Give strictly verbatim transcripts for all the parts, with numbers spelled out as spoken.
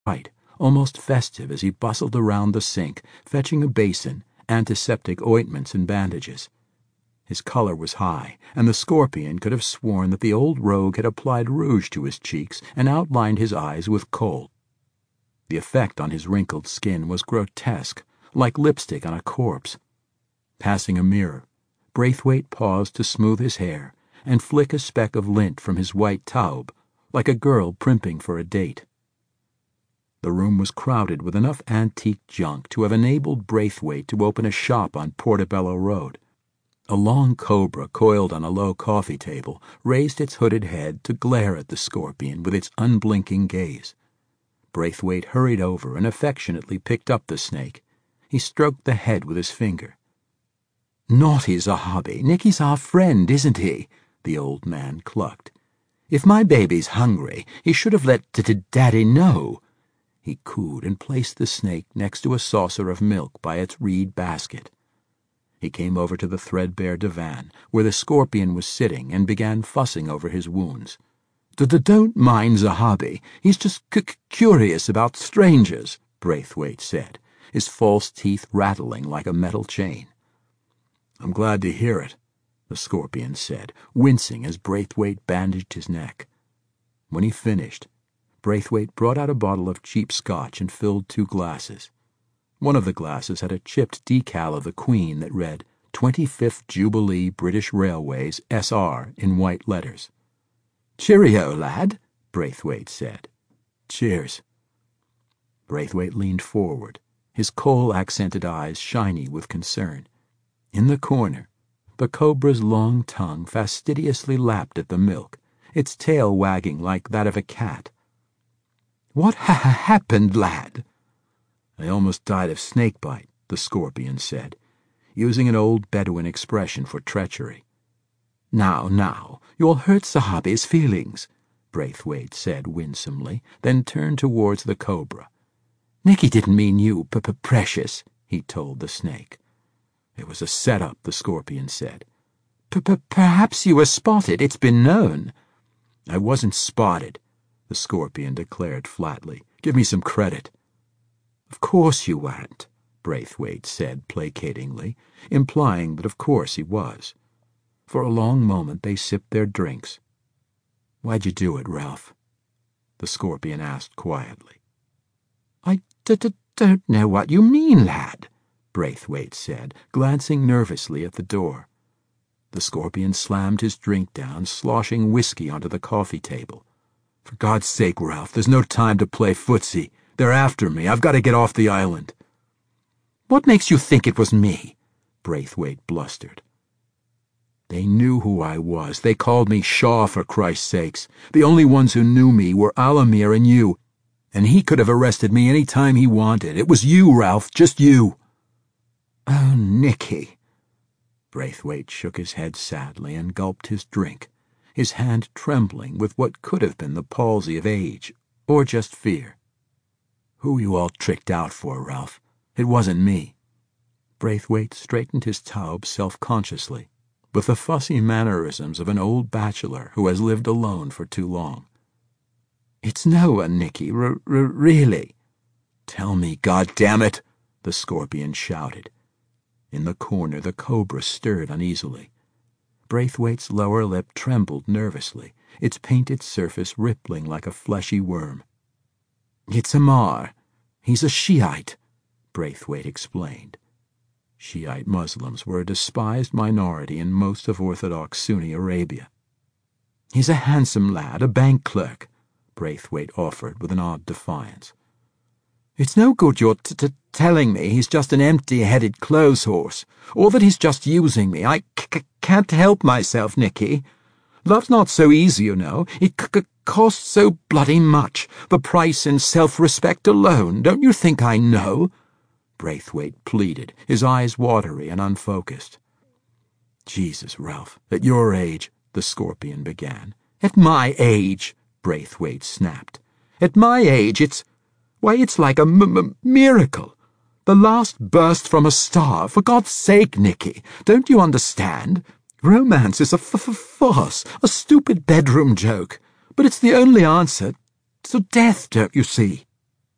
bright, almost festive as he bustled around the sink, fetching a basin, antiseptic ointments and bandages. His color was high, and the Scorpion could have sworn that the old rogue had applied rouge to his cheeks and outlined his eyes with kohl. The effect on his wrinkled skin was grotesque, like lipstick on a corpse. Passing a mirror, Braithwaite paused to smooth his hair and flick a speck of lint from his white taube, like a girl primping for a date. The room was crowded with enough antique junk to have enabled Braithwaite to open a shop on Portobello Road. A long cobra coiled on a low coffee table raised its hooded head to glare at the Scorpion with its unblinking gaze. Braithwaite hurried over and affectionately picked up the snake. He stroked the head with his finger. "Naughty's a hobby. Nicky's our friend, isn't he?" the old man clucked. "If my baby's hungry, he should have let Daddy know." He cooed and placed the snake next to a saucer of milk by its reed basket. He came over to the threadbare divan, where the Scorpion was sitting, and began fussing over his wounds. "Don't mind Zahabi. He's just c curious about strangers," Braithwaite said, his false teeth rattling like a metal chain. "I'm glad to hear it," the Scorpion said, wincing as Braithwaite bandaged his neck. When he finished, Braithwaite brought out a bottle of cheap scotch and filled two glasses. One of the glasses had a chipped decal of the Queen that read twenty-fifth Jubilee British Railways S R in white letters. "Cheerio, lad," Braithwaite said. "Cheers." Braithwaite leaned forward, his coal-accented eyes shiny with concern. In the corner, the cobra's long tongue fastidiously lapped at the milk, its tail wagging like that of a cat. "What ha happened, lad?" "I almost died of snakebite," the Scorpion said, using an old Bedouin expression for treachery. "Now, now, you'll hurt Zahabi's feelings," Braithwaite said winsomely, then turned towards the cobra. "Nicky didn't mean you, p-p-precious," he told the snake. "It was a set-up," the Scorpion said. "P-p-perhaps you were spotted. It's been known." "I wasn't spotted," the Scorpion declared flatly. "Give me some credit." "Of course you weren't," Braithwaite said placatingly, implying that of course he was. For a long moment they sipped their drinks. "Why'd you do it, Ralph?" the Scorpion asked quietly. "I d-d-don't know what you mean, lad," Braithwaite said, glancing nervously at the door. The Scorpion slammed his drink down, sloshing whiskey onto the coffee table. "For God's sake, Ralph, there's no time to play footsie. They're after me. I've got to get off the island." "What makes you think it was me?" Braithwaite blustered. "They knew who I was. They called me Shaw, for Christ's sakes. The only ones who knew me were Alamir and you, and he could have arrested me any time he wanted. It was you, Ralph, just you." "Oh, Nicky." Braithwaite shook his head sadly and gulped his drink, his hand trembling with what could have been the palsy of age, or just fear. "Who you all tricked out for, Ralph? It wasn't me." Braithwaite straightened his taube self-consciously, with the fussy mannerisms of an old bachelor who has lived alone for too long. "It's no one, Nicky, r-r-really." "Tell me, goddammit!" the Scorpion shouted. In the corner the cobra stirred uneasily. Braithwaite's lower lip trembled nervously, its painted surface rippling like a fleshy worm. "It's Amar. He's a Shiite," Braithwaite explained. Shiite Muslims were a despised minority in most of Orthodox Sunni Arabia. "He's a handsome lad, a bank clerk," Braithwaite offered with an odd defiance. "It's no good your t-t-telling me he's just an empty-headed clothes horse, or that he's just using me. I c can't help myself, Nicky. Love's not so easy, you know. It c costs so bloody much. The price in self-respect alone. Don't you think I know?" Braithwaite pleaded, his eyes watery and unfocused. "Jesus, Ralph, at your age," the Scorpion began. "At my age," Braithwaite snapped. "At my age, it's... why, it's like a m-m-miracle. The last burst from a star. For God's sake, Nicky, don't you understand? Romance is a f-f-farce, a stupid bedroom joke. But it's the only answer to death, don't you see?"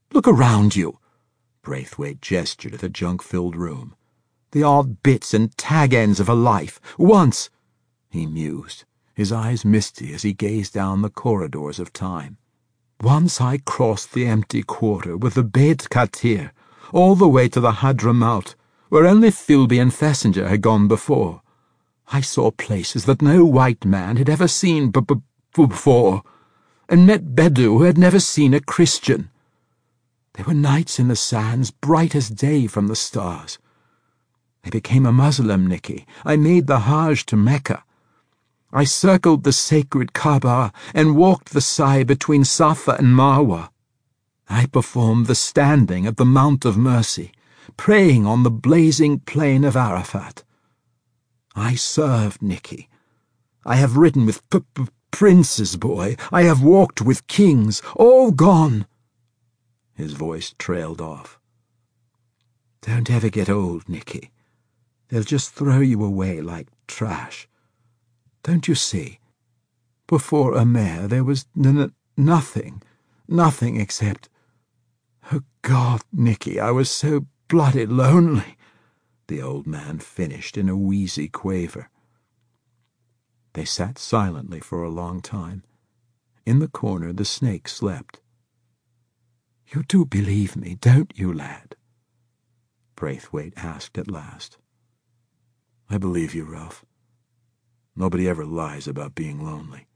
Look around you." Braithwaite gestured at the junk-filled room. "The odd bits and tag-ends of a life. Once," he mused, his eyes misty as he gazed down the corridors of time, "once I crossed the empty quarter with the Beit Katir, all the way to the Hadramaut, where only Philby and Fessinger had gone before. I saw places that no white man had ever seen b- b- before, and met Bedou who had never seen a Christian. There were nights in the sands bright as day from the stars. I became a Muslim, Nicky. I made the Hajj to Mecca. I circled the sacred Kaaba and walked the Sa'i between Safa and Marwa. I performed the standing at the Mount of Mercy, praying on the blazing plain of Arafat. I served, Nicky. I have ridden with p- p- princes, boy. I have walked with kings, all gone." His voice trailed off. "Don't ever get old, Nicky. They'll just throw you away like trash. Don't you see? Before Amer there was n- n- nothing, nothing except... Oh, God, Nicky, I was so bloody lonely," the old man finished in a wheezy quaver. They sat silently for a long time. In the corner the snake slept. "You do believe me, don't you, lad?" Braithwaite asked at last. "I believe you, Ralph. Nobody ever lies about being lonely."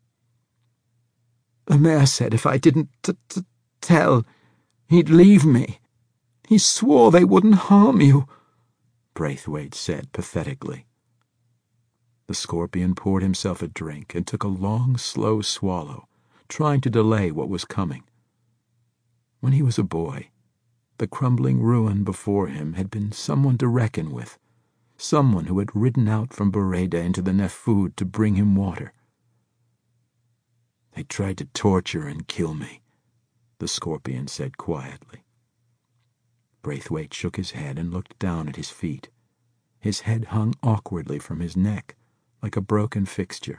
"Amer said if I didn't t- t- tell, he'd leave me. He swore they wouldn't harm you," Braithwaite said pathetically. The Scorpion poured himself a drink and took a long, slow swallow, trying to delay what was coming. When he was a boy, the crumbling ruin before him had been someone to reckon with, someone who had ridden out from Buraydah into the Nefud to bring him water. "They tried to torture and kill me," the Scorpion said quietly. Braithwaite shook his head and looked down at his feet. His head hung awkwardly from his neck, like a broken fixture.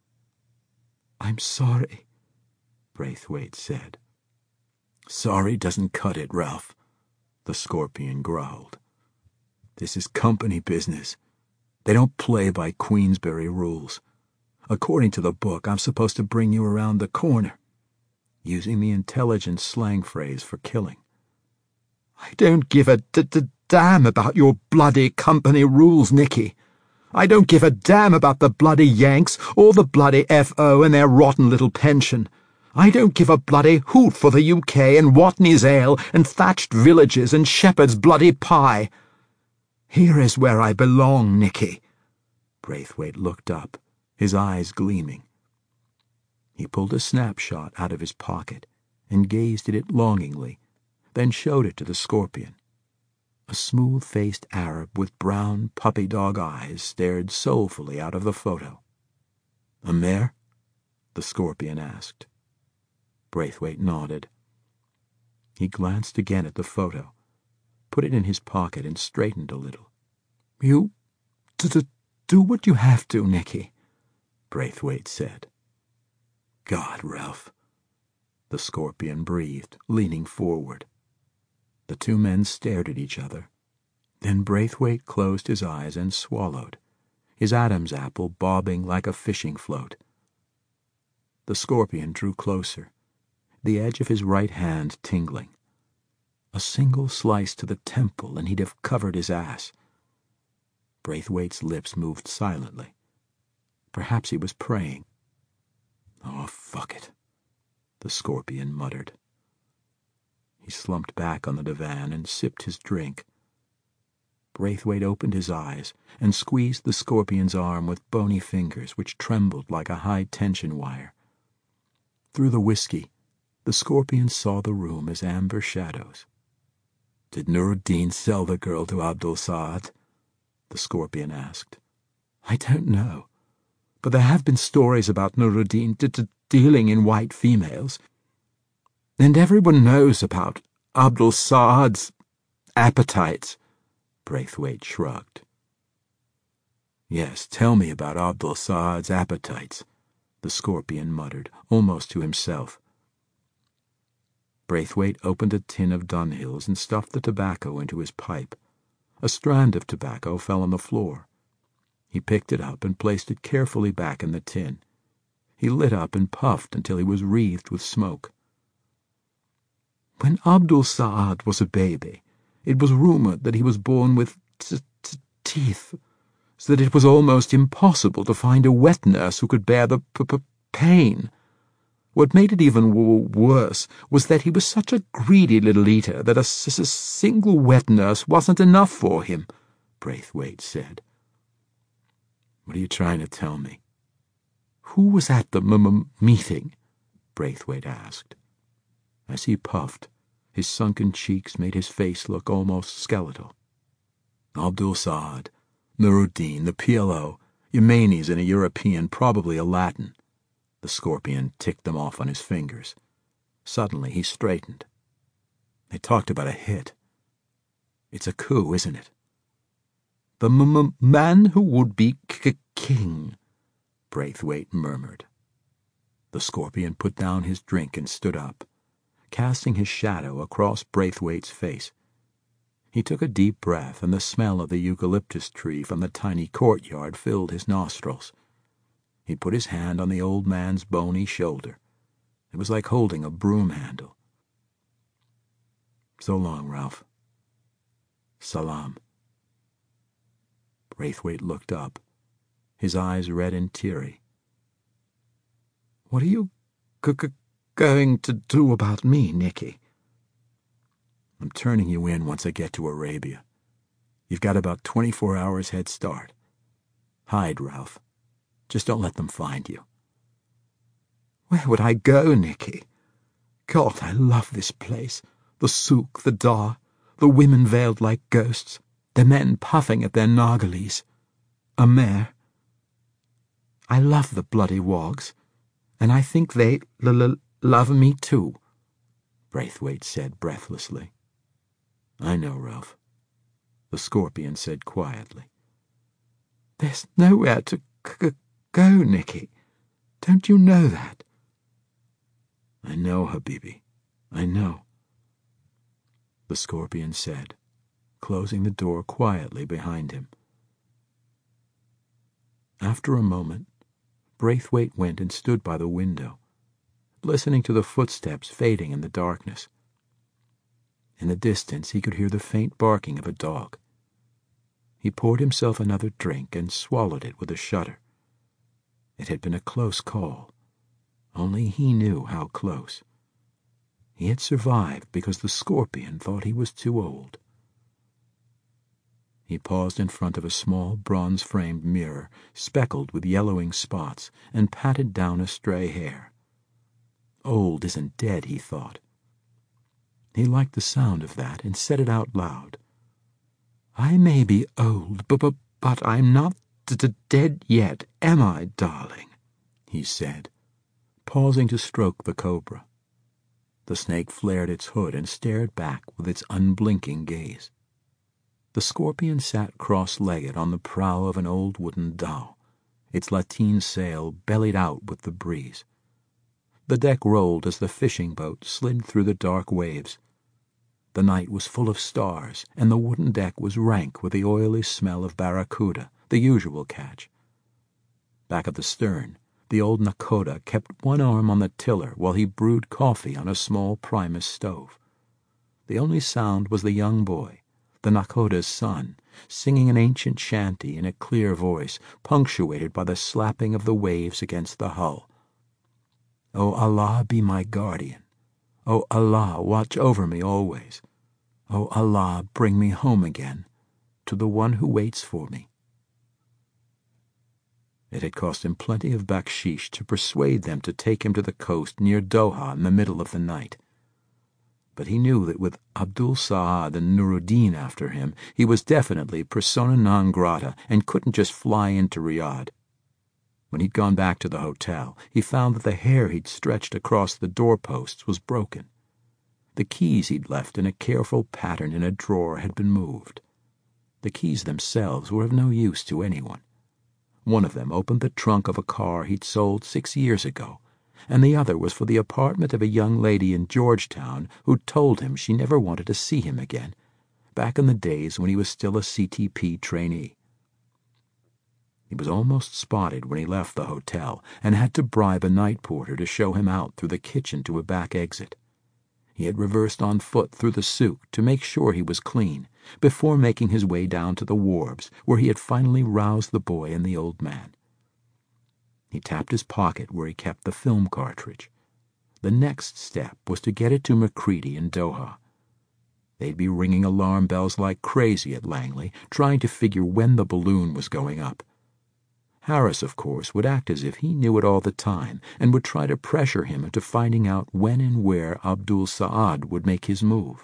"I'm sorry," Braithwaite said. "Sorry doesn't cut it, Ralph," the Scorpion growled. "This is company business. They don't play by Queensberry rules. According to the book, I'm supposed to bring you around the corner," using the intelligent slang phrase for killing. "I don't give a d- d- damn about your bloody company rules, Nicky. I don't give a damn about the bloody Yanks or the bloody F O and their rotten little pension. I don't give a bloody hoot for the U K and Watney's ale and thatched villages and shepherd's bloody pie. Here is where I belong, Nicky." Braithwaite looked up, his eyes gleaming. He pulled a snapshot out of his pocket and gazed at it longingly, then showed it to the Scorpion. A smooth-faced Arab with brown puppy-dog eyes stared soulfully out of the photo. "Amer?" the Scorpion asked. Braithwaite nodded. He glanced again at the photo, put it in his pocket and straightened a little. "You d- do what you have to, Nicky," Braithwaite said. "God, Ralph," the Scorpion breathed, leaning forward. The two men stared at each other. Then Braithwaite closed his eyes and swallowed, his Adam's apple bobbing like a fishing float. The Scorpion drew closer, the edge of his right hand tingling. A single slice to the temple and he'd have covered his ass. Braithwaite's lips moved silently. Perhaps he was praying. "Oh, fuck it," the Scorpion muttered. He slumped back on the divan and sipped his drink. Braithwaite opened his eyes and squeezed the Scorpion's arm with bony fingers which trembled like a high-tension wire. Through the whiskey, the Scorpion saw the room as amber shadows. "Did Nuruddin sell the girl to Abdul Saad?" the Scorpion asked. "I don't know, but there have been stories about Nuruddin d- d- dealing in white females. And everyone knows about Abdul Saad's appetites," Braithwaite shrugged. "Yes, tell me about Abdul Saad's appetites," the Scorpion muttered, almost to himself. Braithwaite opened a tin of Dunhills and stuffed the tobacco into his pipe. A strand of tobacco fell on the floor. He picked it up and placed it carefully back in the tin. He lit up and puffed until he was wreathed with smoke. When Abdul Saad was a baby, it was rumored that he was born with t t teeth, so that it was almost impossible to find a wet nurse who could bear the p p pain. What made it even w worse was that he was such a greedy little eater that a s s single wet nurse wasn't enough for him, Braithwaite said. What are you trying to tell me? Who was at the m m meeting? Braithwaite asked. As he puffed, his sunken cheeks made his face look almost skeletal. Abdul Saad, Nuruddin, the P L O, Yemeni's and a European, probably a Latin. The Scorpion ticked them off on his fingers. Suddenly he straightened. They talked about a hit. It's a coup, isn't it? The m m man who would be k king, Braithwaite murmured. The Scorpion put down his drink and stood up, casting his shadow across Braithwaite's face. He took a deep breath, and the smell of the eucalyptus tree from the tiny courtyard filled his nostrils. He put his hand on the old man's bony shoulder. It was like holding a broom handle. So long, Ralph. Salam. Braithwaite looked up, his eyes red and teary. What are you g g going to do about me, Nicky? I'm turning you in once I get to Arabia. You've got about twenty-four hours head start. Hide, Ralph. Just don't let them find you. Where would I go, Nicky? God, I love this place. The souk, the dar, the women veiled like ghosts, the men puffing at their narghiles. A mare. I love the bloody wogs, and I think they l l love me too, Braithwaite said breathlessly. I know, Ralph, the Scorpion said quietly. There's nowhere to c go, Nicky. Don't you know that? I know, Habibi. I know, the Scorpion said, closing the door quietly behind him. After a moment, Braithwaite went and stood by the window, listening to the footsteps fading in the darkness. In the distance he could hear the faint barking of a dog. He poured himself another drink and swallowed it with a shudder. It had been a close call. Only he knew how close. He had survived because the Scorpion thought he was too old. He paused in front of a small bronze-framed mirror, speckled with yellowing spots, and patted down a stray hair. Old isn't dead, he thought. He liked the sound of that and said it out loud. I may be old, but, but, but I'm not d d dead yet, am I, darling? He said, pausing to stroke the cobra. The snake flared its hood and stared back with its unblinking gaze. The Scorpion sat cross-legged on the prow of an old wooden dhow, its lateen sail bellied out with the breeze. The deck rolled as the fishing boat slid through the dark waves. The night was full of stars, and the wooden deck was rank with the oily smell of barracuda, the usual catch. Back at the stern, the old Nakoda kept one arm on the tiller while he brewed coffee on a small Primus stove. The only sound was the young boy, the Nakoda's son, singing an ancient shanty in a clear voice, punctuated by the slapping of the waves against the hull. O Allah, be my guardian. O Allah, watch over me always. O Allah, bring me home again, to the one who waits for me. It had cost him plenty of bakshish to persuade them to take him to the coast near Doha in the middle of the night. But he knew that with Abdul Saad and Nuruddin after him, he was definitely persona non grata and couldn't just fly into Riyadh. When he'd gone back to the hotel, he found that the hair he'd stretched across the doorposts was broken. The keys he'd left in a careful pattern in a drawer had been moved. The keys themselves were of no use to anyone. One of them opened the trunk of a car he'd sold six years ago, and the other was for the apartment of a young lady in Georgetown who told him she never wanted to see him again, back in the days when he was still a C T P trainee. He was almost spotted when he left the hotel and had to bribe a night porter to show him out through the kitchen to a back exit. He had reversed on foot through the souk to make sure he was clean, before making his way down to the wharves, where he had finally roused the boy and the old man. He tapped his pocket where he kept the film cartridge. The next step was to get it to Macready in Doha. They'd be ringing alarm bells like crazy at Langley, trying to figure when the balloon was going up. Harris, of course, would act as if he knew it all the time and would try to pressure him into finding out when and where Abdul Saad would make his move.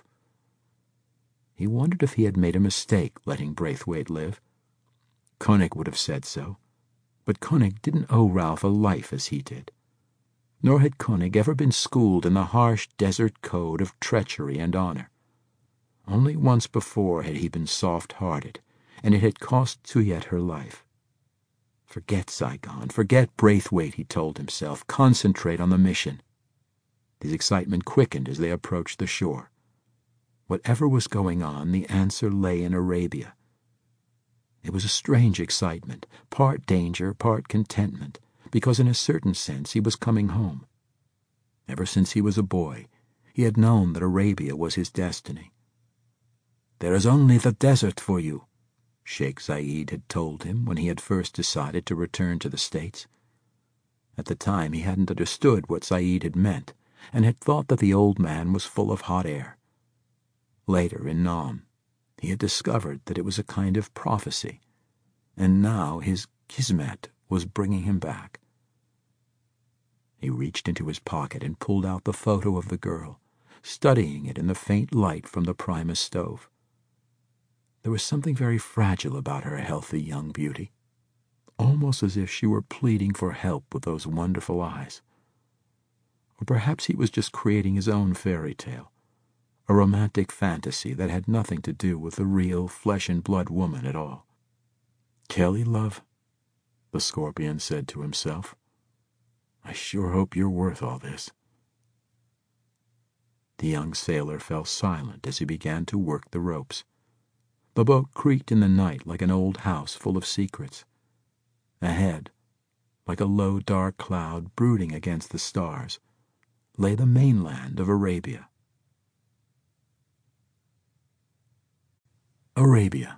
He wondered if he had made a mistake letting Braithwaite live. Koenig would have said so, but Koenig didn't owe Ralph a life as he did. Nor had Koenig ever been schooled in the harsh desert code of treachery and honor. Only once before had he been soft-hearted, and it had cost Tuyet her life. Forget Saigon, forget Braithwaite, he told himself. Concentrate on the mission. His excitement quickened as they approached the shore. Whatever was going on, the answer lay in Arabia. It was a strange excitement, part danger, part contentment, because in a certain sense he was coming home. Ever since he was a boy, he had known that Arabia was his destiny. "There is only the desert for you," Sheikh Zayed had told him when he had first decided to return to the States. At the time he hadn't understood what Zayed had meant, and had thought that the old man was full of hot air. Later, in Nam, he had discovered that it was a kind of prophecy, and now his kismet was bringing him back. He reached into his pocket and pulled out the photo of the girl, studying it in the faint light from the Primus stove. There was something very fragile about her healthy young beauty, almost as if she were pleading for help with those wonderful eyes. Or perhaps he was just creating his own fairy tale, a romantic fantasy that had nothing to do with the real flesh-and-blood woman at all. "Kelly, love," the Scorpion said to himself, "I sure hope you're worth all this." The young sailor fell silent as he began to work the ropes. The boat creaked in the night like an old house full of secrets. Ahead, like a low dark cloud brooding against the stars, lay the mainland of Arabia. Arabia.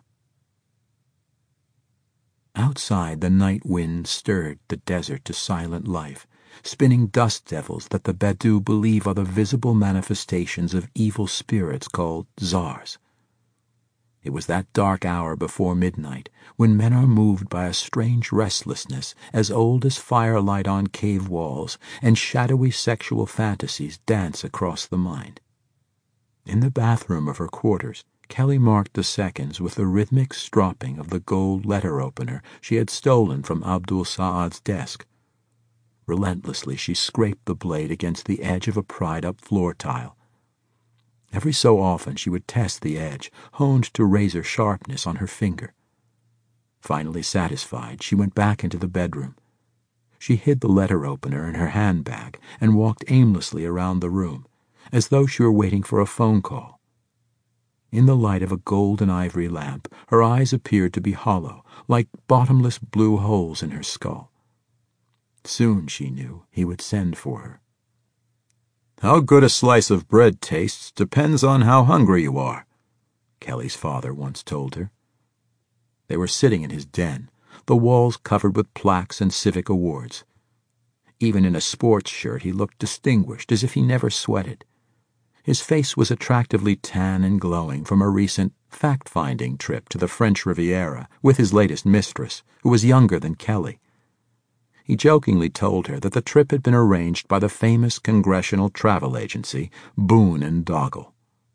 Outside, the night wind stirred the desert to silent life, spinning dust devils that the Bedou believe are the visible manifestations of evil spirits called czars. It was that dark hour before midnight, when men are moved by a strange restlessness as old as firelight on cave walls, and shadowy sexual fantasies dance across the mind. In the bathroom of her quarters, Kelly marked the seconds with the rhythmic stropping of the gold letter opener she had stolen from Abdul Saad's desk. Relentlessly she scraped the blade against the edge of a pried-up floor tile. Every so often she would test the edge, honed to razor sharpness on her finger. Finally satisfied, she went back into the bedroom. She hid the letter opener in her handbag and walked aimlessly around the room, as though she were waiting for a phone call. In the light of a gold and ivory lamp, her eyes appeared to be hollow, like bottomless blue holes in her skull. Soon, she knew, he would send for her. "How good a slice of bread tastes depends on how hungry you are," Kelly's father once told her. They were sitting in his den, the walls covered with plaques and civic awards. Even in a sports shirt he looked distinguished, as if he never sweated. His face was attractively tan and glowing from a recent fact-finding trip to the French Riviera with his latest mistress, who was younger than Kelly. He jokingly told her that the trip had been arranged by the famous congressional travel agency, Boone and Doggle.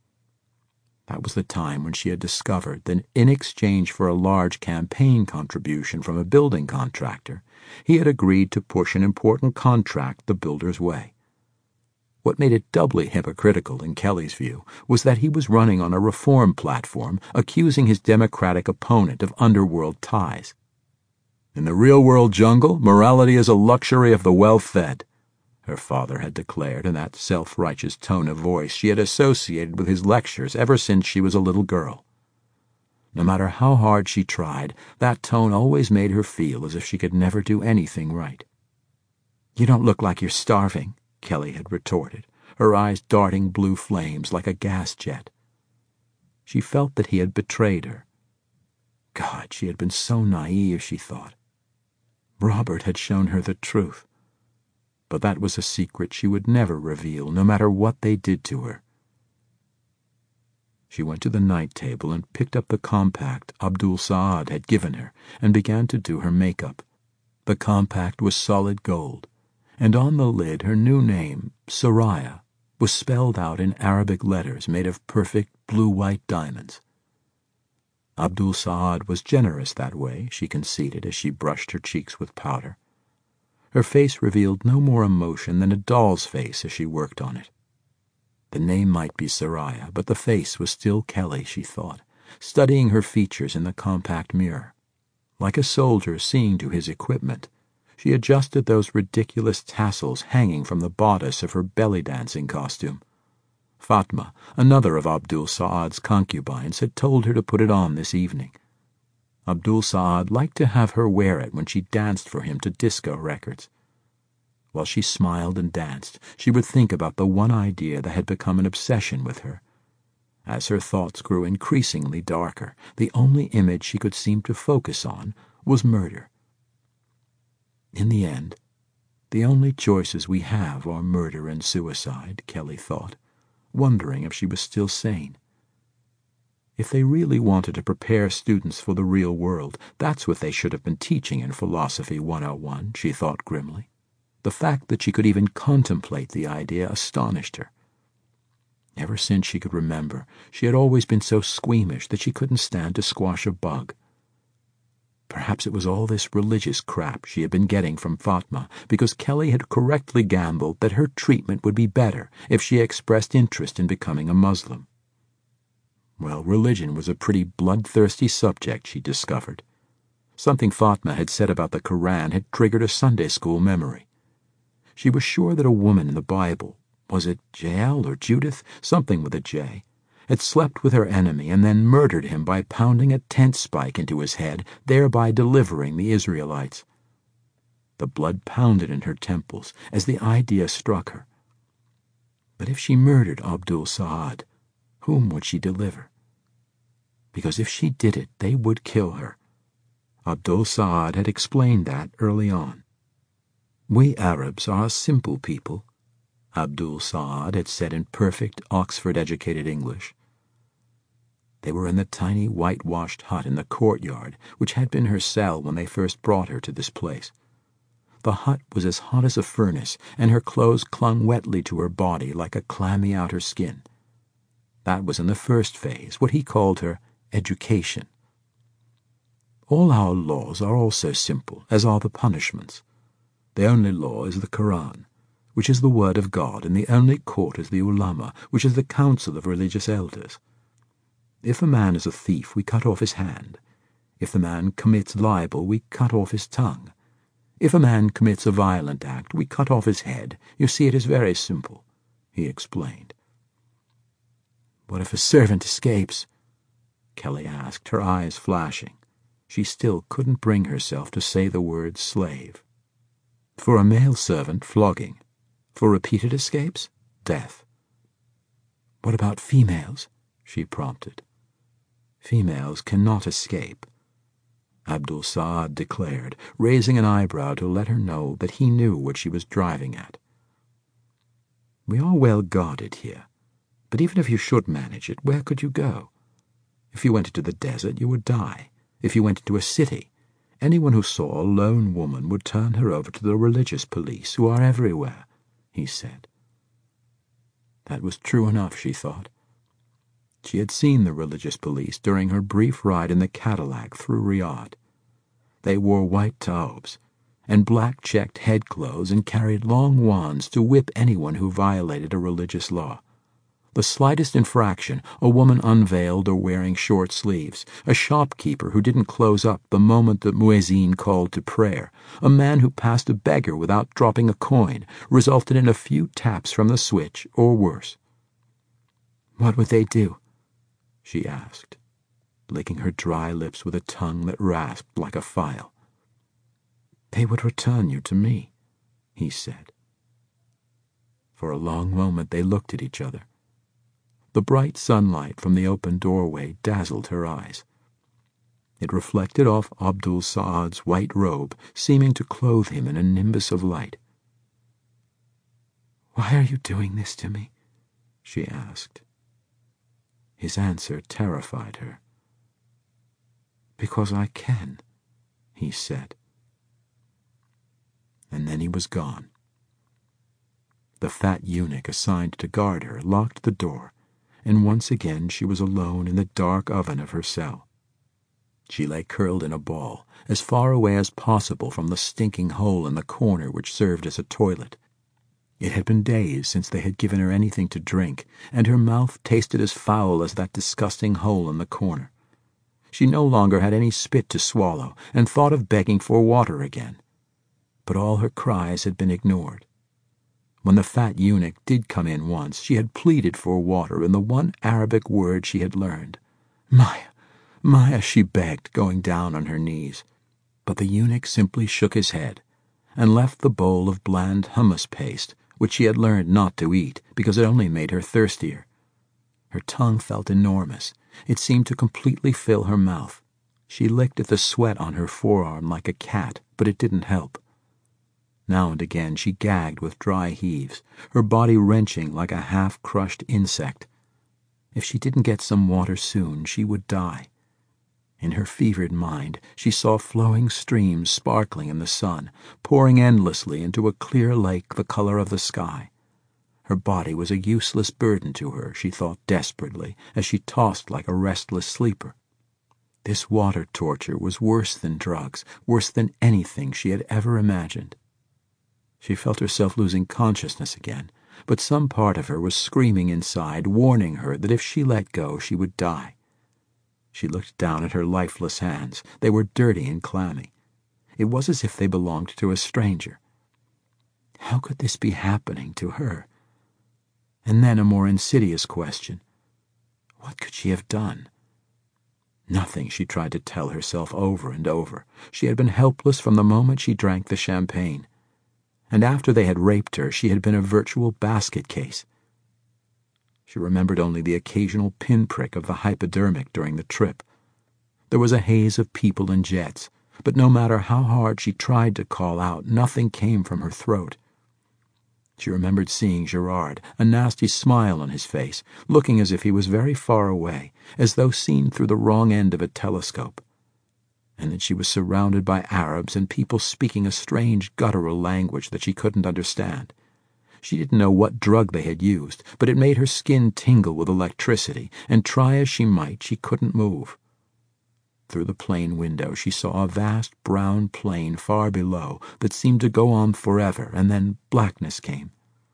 That was the time when she had discovered that in exchange for a large campaign contribution from a building contractor, he had agreed to push an important contract the builder's way. What made it doubly hypocritical in Kelly's view was that he was running on a reform platform accusing his Democratic opponent of underworld ties. "In the real-world jungle, morality is a luxury of the well-fed," her father had declared in that self-righteous tone of voice she had associated with his lectures ever since she was a little girl. No matter how hard she tried, that tone always made her feel as if she could never do anything right. "You don't look like you're starving," Kelly had retorted, her eyes darting blue flames like a gas jet. She felt that he had betrayed her. God, she had been so naive, she thought. Robert had shown her the truth. But that was a secret she would never reveal, no matter what they did to her. She went to the night table and picked up the compact Abdul Saad had given her and began to do her makeup. The compact was solid gold, and on the lid her new name, Soraya, was spelled out in Arabic letters made of perfect blue-white diamonds. Abdul Saad was generous that way, she conceded as she brushed her cheeks with powder. Her face revealed no more emotion than a doll's face as she worked on it. The name might be Soraya, but the face was still Kelly, she thought, studying her features in the compact mirror. Like a soldier seeing to his equipment, she adjusted those ridiculous tassels hanging from the bodice of her belly-dancing costume. Fatma, another of Abdul Saad's concubines, had told her to put it on this evening. Abdul Saad liked to have her wear it when she danced for him to disco records. While she smiled and danced, she would think about the one idea that had become an obsession with her. As her thoughts grew increasingly darker, the only image she could seem to focus on was murder. In the end, the only choices we have are murder and suicide, Kelly thought, wondering if she was still sane. If they really wanted to prepare students for the real world, that's what they should have been teaching in Philosophy one oh one, she thought grimly. The fact that she could even contemplate the idea astonished her. Ever since she could remember, she had always been so squeamish that she couldn't stand to squash a bug. Perhaps it was all this religious crap she had been getting from Fatma, because Kelly had correctly gambled that her treatment would be better if she expressed interest in becoming a Muslim. Well, religion was a pretty bloodthirsty subject, she discovered. Something Fatma had said about the Koran had triggered a Sunday school memory. She was sure that a woman in the Bible, was it Jael or Judith, something with a J, had slept with her enemy and then murdered him by pounding a tent spike into his head, thereby delivering the Israelites. The blood pounded in her temples as the idea struck her. But if she murdered Abdul Saad, whom would she deliver? Because if she did it, they would kill her. Abdul Saad had explained that early on. "We Arabs are a simple people," Abdul Saad had said in perfect Oxford-educated English. They were in the tiny whitewashed hut in the courtyard, which had been her cell when they first brought her to this place. The hut was as hot as a furnace, and her clothes clung wetly to her body like a clammy outer skin. That was in the first phase, what he called her education. All our laws are also simple, as are the punishments. The only law is the Koran, which is the word of God, and the only court is the ulama, which is the council of religious elders. If a man is a thief, we cut off his hand. If the man commits libel, we cut off his tongue. If a man commits a violent act, we cut off his head. You see, it is very simple," he explained. "What if a servant escapes?" Kelly asked, her eyes flashing. She still couldn't bring herself to say the word slave. For a male servant, flogging. For repeated escapes, death. "What about females?" she prompted. "Females cannot escape," Abdul Saad declared, raising an eyebrow to let her know that he knew what she was driving at. "We are well guarded here, but even if you should manage it, where could you go? If you went into the desert, you would die. If you went into a city, anyone who saw a lone woman would turn her over to the religious police, who are everywhere," he said. That was true enough, she thought. She had seen the religious police during her brief ride in the Cadillac through Riyadh. They wore white taubes and black checked head clothes and carried long wands to whip anyone who violated a religious law. The slightest infraction, a woman unveiled or wearing short sleeves, a shopkeeper who didn't close up the moment the muezzin called to prayer, a man who passed a beggar without dropping a coin, resulted in a few taps from the switch, or worse. "What would they do?" she asked, licking her dry lips with a tongue that rasped like a file. "They would return you to me," he said. For a long moment they looked at each other. The bright sunlight from the open doorway dazzled her eyes. It reflected off Abdul Saad's white robe, seeming to clothe him in a nimbus of light. "Why are you doing this to me?" she asked. His answer terrified her. "Because I can," he said. And then he was gone. The fat eunuch assigned to guard her locked the door, and once again she was alone in the dark oven of her cell. She lay curled in a ball, as far away as possible from the stinking hole in the corner which served as a toilet. It had been days since they had given her anything to drink, and her mouth tasted as foul as that disgusting hole in the corner. She no longer had any spit to swallow, and thought of begging for water again. But all her cries had been ignored. When the fat eunuch did come in once, she had pleaded for water in the one Arabic word she had learned. "Maya, Maya," she begged, going down on her knees. But the eunuch simply shook his head, and left the bowl of bland hummus paste, which she had learned not to eat because it only made her thirstier. Her tongue felt enormous. It seemed to completely fill her mouth. She licked at the sweat on her forearm like a cat, but it didn't help. Now and again she gagged with dry heaves, her body wrenching like a half-crushed insect. If she didn't get some water soon, she would die. In her fevered mind, she saw flowing streams sparkling in the sun, pouring endlessly into a clear lake the color of the sky. Her body was a useless burden to her, she thought desperately, as she tossed like a restless sleeper. This water torture was worse than drugs, worse than anything she had ever imagined. She felt herself losing consciousness again, but some part of her was screaming inside, warning her that if she let go, she would die. She looked down at her lifeless hands. They were dirty and clammy. It was as if they belonged to a stranger. How could this be happening to her? And then a more insidious question. What could she have done? Nothing, she tried to tell herself over and over. She had been helpless from the moment she drank the champagne. And after they had raped her, she had been a virtual basket case. She remembered only the occasional pinprick of the hypodermic during the trip. There was a haze of people and jets, but no matter how hard she tried to call out, nothing came from her throat. She remembered seeing Gerard, a nasty smile on his face, looking as if he was very far away, as though seen through the wrong end of a telescope. And that she was surrounded by Arabs and people speaking a strange guttural language that she couldn't understand. She didn't know what drug they had used, but it made her skin tingle with electricity, and try as she might, she couldn't move. Through the plane window she saw a vast brown plain far below that seemed to go on forever, and then blackness came.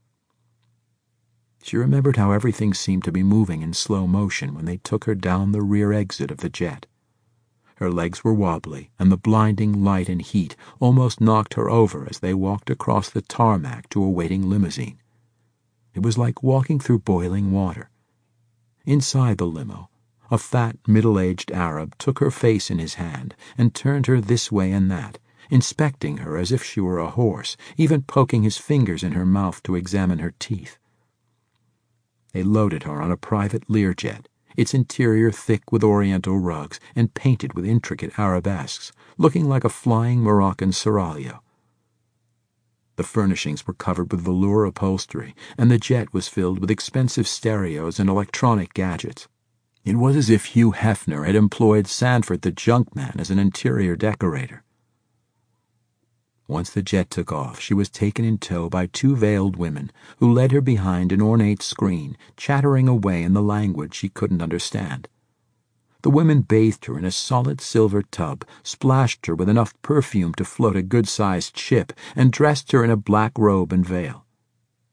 She remembered how everything seemed to be moving in slow motion when they took her down the rear exit of the jet. Her legs were wobbly, and the blinding light and heat almost knocked her over as they walked across the tarmac to a waiting limousine. It was like walking through boiling water. Inside the limo, a fat, middle-aged Arab took her face in his hand and turned her this way and that, inspecting her as if she were a horse, even poking his fingers in her mouth to examine her teeth. They loaded her on a private Learjet, its interior thick with oriental rugs and painted with intricate arabesques, looking like a flying Moroccan seraglio. The furnishings were covered with velour upholstery, and the jet was filled with expensive stereos and electronic gadgets. It was as if Hugh Hefner had employed Sanford the Junkman as an interior decorator. Once the jet took off, she was taken in tow by two veiled women who led her behind an ornate screen, chattering away in the language she couldn't understand. The women bathed her in a solid silver tub, splashed her with enough perfume to float a good-sized ship, and dressed her in a black robe and veil.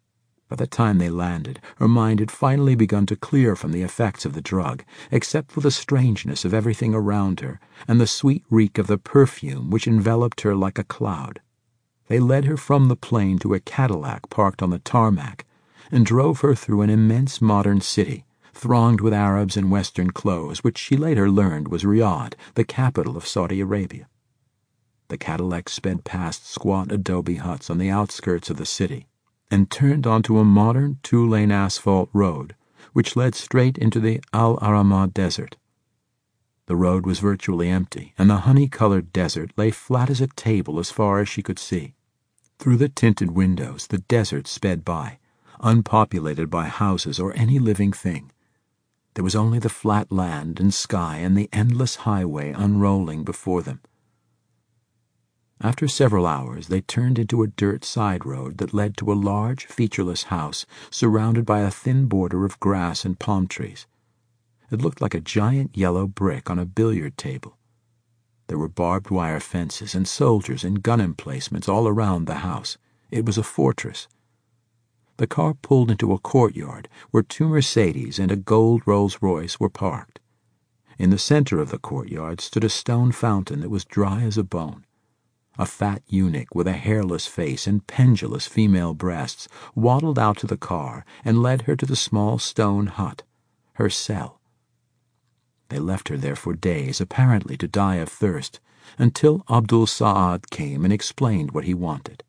By the time they landed, her mind had finally begun to clear from the effects of the drug, except for the strangeness of everything around her and the sweet reek of the perfume which enveloped her like a cloud. They led her from the plane to a Cadillac parked on the tarmac and drove her through an immense modern city, thronged with Arabs in Western clothes, which she later learned was Riyadh, the capital of Saudi Arabia. The Cadillac sped past squat adobe huts on the outskirts of the city and turned onto a modern two-lane asphalt road, which led straight into the Al Arama Desert. The road was virtually empty, and the honey-colored desert lay flat as a table as far as she could see. Through the tinted windows, the desert sped by, unpopulated by houses or any living thing. There was only the flat land and sky and the endless highway unrolling before them. After several hours, they turned into a dirt side road that led to a large, featureless house surrounded by a thin border of grass and palm trees. It looked like a giant yellow brick on a billiard table. There were barbed wire fences and soldiers in gun emplacements all around the house. It was a fortress. The car pulled into a courtyard where two Mercedes and a gold Rolls-Royce were parked. In the center of the courtyard stood a stone fountain that was dry as a bone. A fat eunuch with a hairless face and pendulous female breasts waddled out to the car and led her to the small stone hut, her cell. They left her there for days, apparently to die of thirst, until Abdul Saad came and explained what he wanted.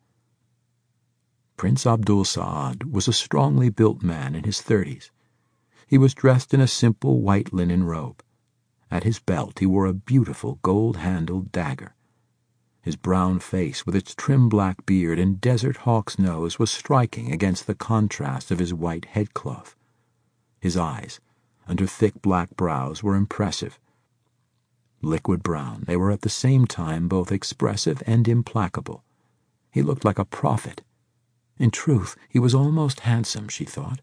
Prince Abdul Saad was a strongly built man in his thirties. He was dressed in a simple white linen robe. At his belt he wore a beautiful gold-handled dagger. His brown face, with its trim black beard and desert hawk's nose, was striking against the contrast of his white headcloth. His eyes, under thick black brows, were impressive. Liquid brown, they were at the same time both expressive and implacable. He looked like a prophet. In truth, he was almost handsome, she thought.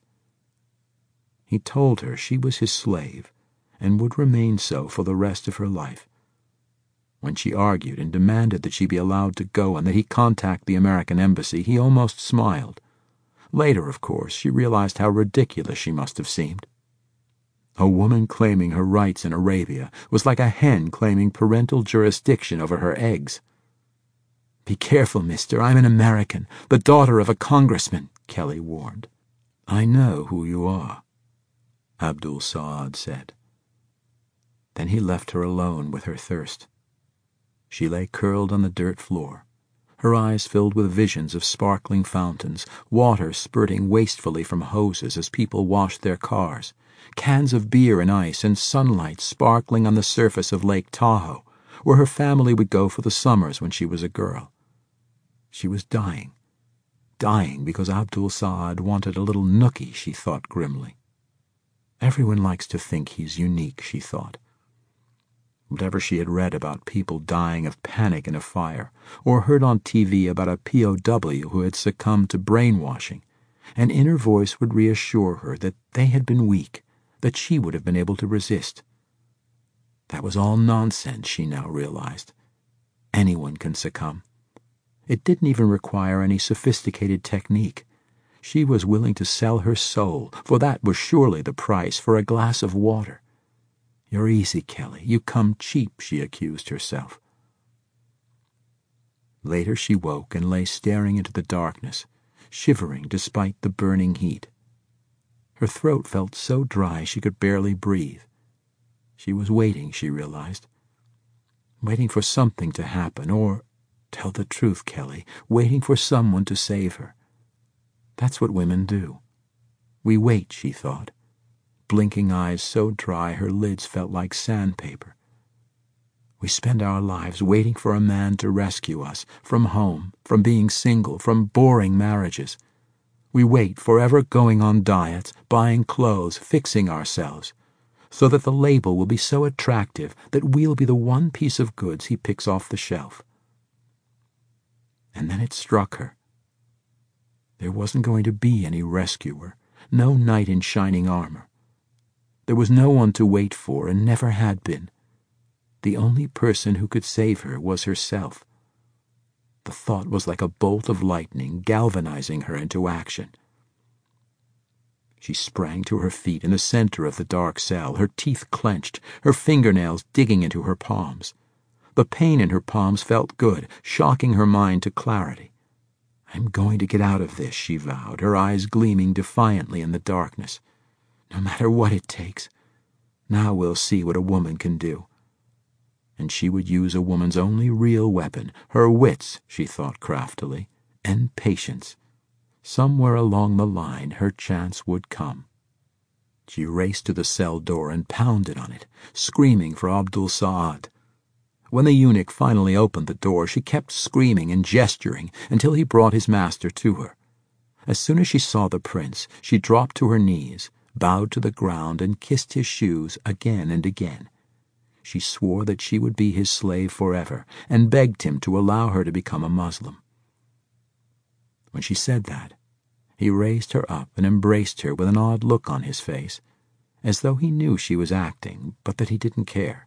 He told her she was his slave, and would remain so for the rest of her life. When she argued and demanded that she be allowed to go and that he contact the American embassy, he almost smiled. Later, of course, she realized how ridiculous she must have seemed. A woman claiming her rights in Arabia was like a hen claiming parental jurisdiction over her eggs. "Be careful, mister. I'm an American, the daughter of a congressman," Kelly warned. "I know who you are," Abdul Saad said. Then he left her alone with her thirst. She lay curled on the dirt floor, her eyes filled with visions of sparkling fountains, water spurting wastefully from hoses as people washed their cars, cans of beer and ice, and sunlight sparkling on the surface of Lake Tahoe, where her family would go for the summers when she was a girl. She was dying, dying because Abdul Saad wanted a little nookie, she thought grimly. Everyone likes to think he's unique, she thought. Whatever she had read about people dying of panic in a fire, or heard on T V about a P O W who had succumbed to brainwashing, an inner voice would reassure her that they had been weak, that she would have been able to resist. That was all nonsense, she now realized. Anyone can succumb. It didn't even require any sophisticated technique. She was willing to sell her soul, for that was surely the price, for a glass of water. "You're easy, Kelly. You come cheap," she accused herself. Later she woke and lay staring into the darkness, shivering despite the burning heat. Her throat felt so dry she could barely breathe. She was waiting, she realized. Waiting for something to happen, or, tell the truth, Kelly, waiting for someone to save her. That's what women do. We wait, she thought. Blinking eyes so dry her lids felt like sandpaper. We spend our lives waiting for a man to rescue us from home, from being single, from boring marriages. We wait, forever going on diets, buying clothes, fixing ourselves, so that the label will be so attractive that we'll be the one piece of goods he picks off the shelf. And then it struck her. There wasn't going to be any rescuer, no knight in shining armor. There was no one to wait for, and never had been. The only person who could save her was herself. The thought was like a bolt of lightning, galvanizing her into action. She sprang to her feet in the center of the dark cell, her teeth clenched, her fingernails digging into her palms. The pain in her palms felt good, shocking her mind to clarity. "I'm going to get out of this," she vowed, her eyes gleaming defiantly in the darkness. "No matter what it takes. Now we'll see what a woman can do." And she would use a woman's only real weapon, her wits, she thought craftily, and patience. Somewhere along the line her chance would come. She raced to the cell door and pounded on it, screaming for Abdul Saad. When the eunuch finally opened the door, she kept screaming and gesturing until he brought his master to her. As soon as she saw the prince, she dropped to her knees, bowed to the ground, and kissed his shoes again and again. She swore that she would be his slave forever, and begged him to allow her to become a Muslim. When she said that, he raised her up and embraced her with an odd look on his face, as though he knew she was acting, but that he didn't care.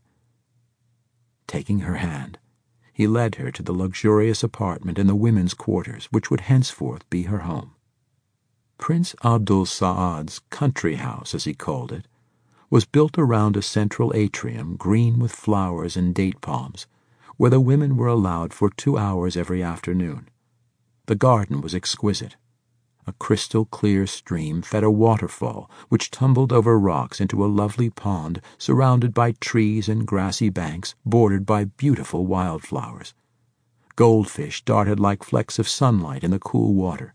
Taking her hand, he led her to the luxurious apartment in the women's quarters, which would henceforth be her home. Prince Abdul Saad's country house, as he called it, was built around a central atrium green with flowers and date palms, where the women were allowed for two hours every afternoon. The garden was exquisite. A crystal-clear stream fed a waterfall which tumbled over rocks into a lovely pond surrounded by trees and grassy banks bordered by beautiful wildflowers. Goldfish darted like flecks of sunlight in the cool water.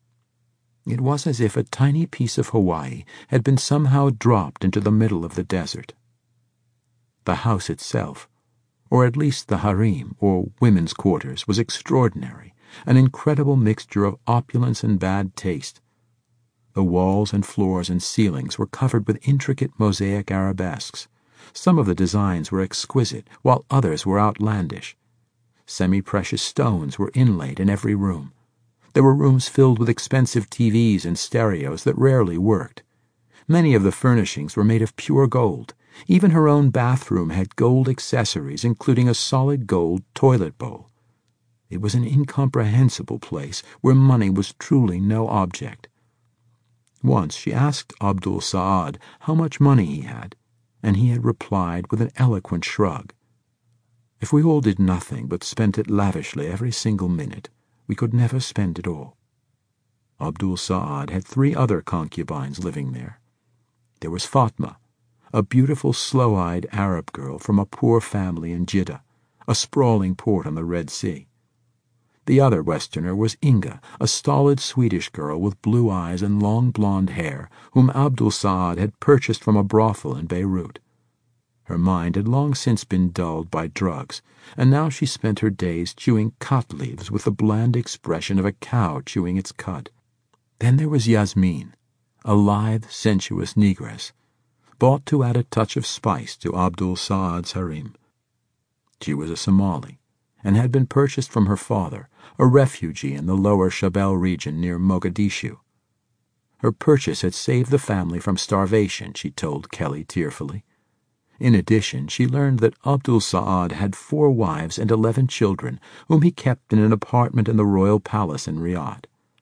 It was as if a tiny piece of Hawaii had been somehow dropped into the middle of the desert. The house itself, or at least the harem, or women's quarters, was extraordinary, an incredible mixture of opulence and bad taste. The walls and floors and ceilings were covered with intricate mosaic arabesques. Some of the designs were exquisite, while others were outlandish. Semi-precious stones were inlaid in every room. There were rooms filled with expensive T Vs and stereos that rarely worked. Many of the furnishings were made of pure gold. Even her own bathroom had gold accessories, including a solid gold toilet bowl. It was an incomprehensible place where money was truly no object. Once she asked Abdul Saad how much money he had, and he had replied with an eloquent shrug. If we all did nothing but spent it lavishly every single minute, we could never spend it all. Abdul Saad had three other concubines living there. There was Fatma, a beautiful sloe-eyed Arab girl from a poor family in Jeddah, a sprawling port on the Red Sea. The other Westerner was Inga, a stolid Swedish girl with blue eyes and long blonde hair, whom Abdul Saad had purchased from a brothel in Beirut. Her mind had long since been dulled by drugs, and now she spent her days chewing cut leaves with the bland expression of a cow chewing its cud. Then there was Yasmin, a lithe, sensuous negress, bought to add a touch of spice to Abdul Saad's harem. She was a Somali, and had been purchased from her father, a refugee in the lower Shabelle region near Mogadishu. Her purchase had saved the family from starvation, she told Kelly tearfully. In addition, she learned that Abdul Saad had four wives and eleven children, whom he kept in an apartment in the royal palace in Riyadh.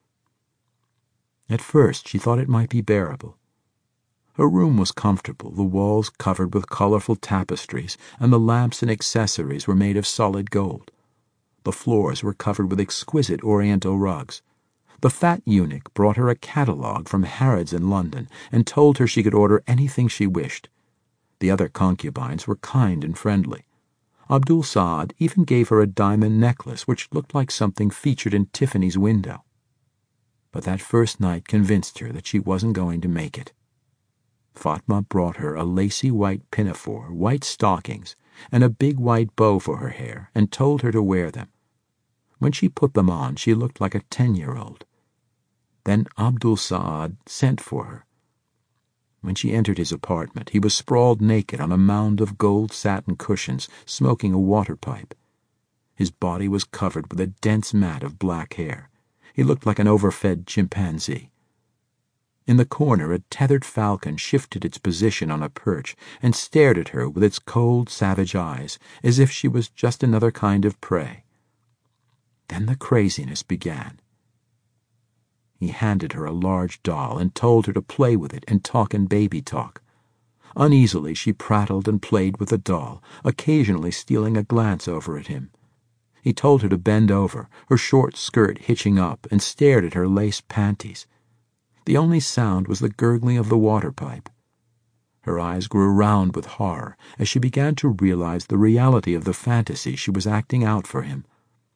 At first she thought it might be bearable. Her room was comfortable, the walls covered with colorful tapestries, and the lamps and accessories were made of solid gold. The floors were covered with exquisite oriental rugs. The fat eunuch brought her a catalogue from Harrods in London and told her she could order anything she wished. The other concubines were kind and friendly. Abdul Saad even gave her a diamond necklace which looked like something featured in Tiffany's window. But that first night convinced her that she wasn't going to make it. Fatma brought her a lacy white pinafore, white stockings, and a big white bow for her hair, and told her to wear them. When she put them on, she looked like a ten-year-old. Then Abdul Saad sent for her. When she entered his apartment, he was sprawled naked on a mound of gold satin cushions, smoking a water pipe. His body was covered with a dense mat of black hair. He looked like an overfed chimpanzee. In the corner, a tethered falcon shifted its position on a perch and stared at her with its cold, savage eyes, as if she was just another kind of prey. Then the craziness began. He handed her a large doll and told her to play with it and talk in baby talk. Uneasily she prattled and played with the doll, occasionally stealing a glance over at him. He told her to bend over, her short skirt hitching up, and stared at her lace panties. The only sound was the gurgling of the water pipe. Her eyes grew round with horror as she began to realize the reality of the fantasy she was acting out for him.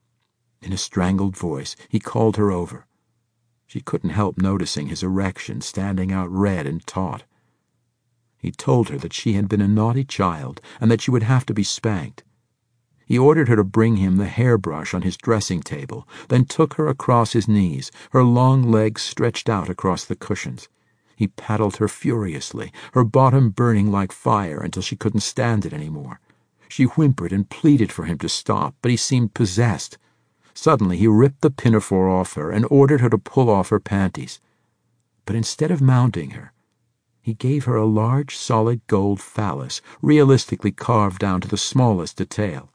In a strangled voice, he called her over. She couldn't help noticing his erection standing out red and taut. He told her that she had been a naughty child and that she would have to be spanked. He ordered her to bring him the hairbrush on his dressing table, then took her across his knees, her long legs stretched out across the cushions. He paddled her furiously, her bottom burning like fire until she couldn't stand it any more. She whimpered and pleaded for him to stop, but he seemed possessed. Suddenly he ripped the pinafore off her and ordered her to pull off her panties. But instead of mounting her, he gave her a large solid gold phallus, realistically carved down to the smallest detail.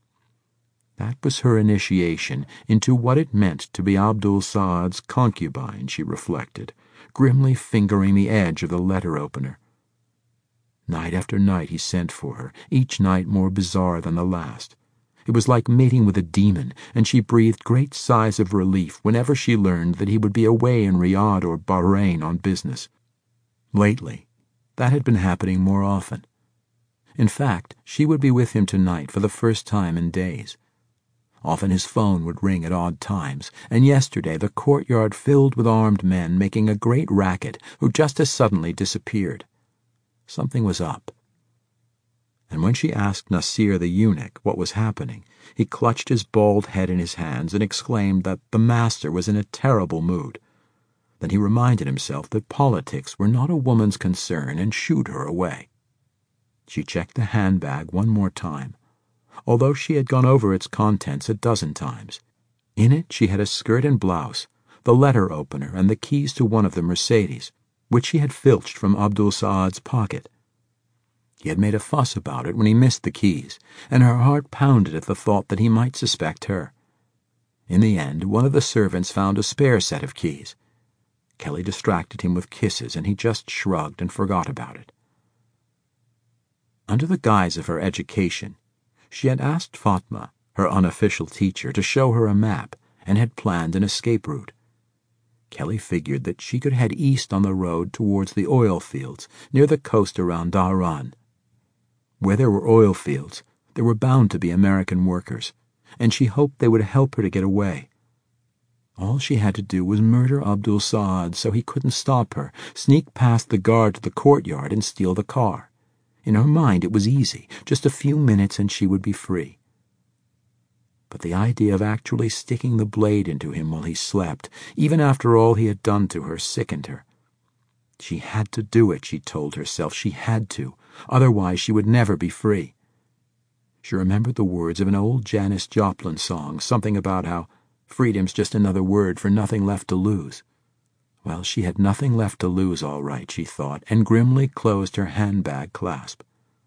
That was her initiation into what it meant to be Abdul Saad's concubine, she reflected, grimly fingering the edge of the letter opener. Night after night he sent for her, each night more bizarre than the last. It was like mating with a demon, and she breathed great sighs of relief whenever she learned that he would be away in Riyadh or Bahrain on business. Lately, that had been happening more often. In fact, she would be with him tonight for the first time in days. Often his phone would ring at odd times, and yesterday the courtyard filled with armed men making a great racket who just as suddenly disappeared. Something was up. And when she asked Nasir the eunuch what was happening, he clutched his bald head in his hands and exclaimed that the master was in a terrible mood. Then he reminded himself that politics were not a woman's concern and shooed her away. She checked the handbag one more time, although she had gone over its contents a dozen times. In it she had a skirt and blouse, the letter opener, and the keys to one of the Mercedes, which she had filched from Abdul Saad's pocket. He had made a fuss about it when he missed the keys, and her heart pounded at the thought that he might suspect her. In the end, one of the servants found a spare set of keys. Kelly distracted him with kisses, and he just shrugged and forgot about it. Under the guise of her education, she had asked Fatma, her unofficial teacher, to show her a map, and had planned an escape route. Kelly figured that she could head east on the road towards the oil fields near the coast around Dhahran. Where there were oil fields, there were bound to be American workers, and she hoped they would help her to get away. All she had to do was murder Abdul Saad so he couldn't stop her, sneak past the guard to the courtyard, and steal the car. In her mind it was easy, just a few minutes and she would be free. But the idea of actually sticking the blade into him while he slept, even after all he had done to her, sickened her. She had to do it, she told herself. She had to. Otherwise she would never be free. She remembered the words of an old Janis Joplin song, something about how freedom's just another word for nothing left to lose. Well, she had nothing left to lose, all right, she thought, and grimly closed her handbag clasp.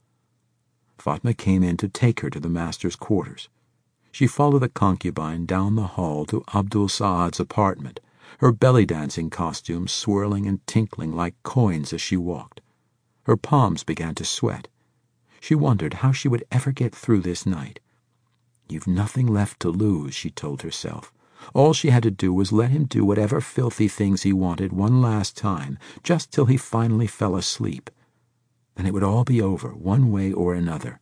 Fatma came in to take her to the master's quarters. She followed the concubine down the hall to Abdul Saad's apartment, her belly-dancing costume swirling and tinkling like coins as she walked. Her palms began to sweat. She wondered how she would ever get through this night. You've nothing left to lose, she told herself. All she had to do was let him do whatever filthy things he wanted one last time, just till he finally fell asleep. Then it would all be over, one way or another.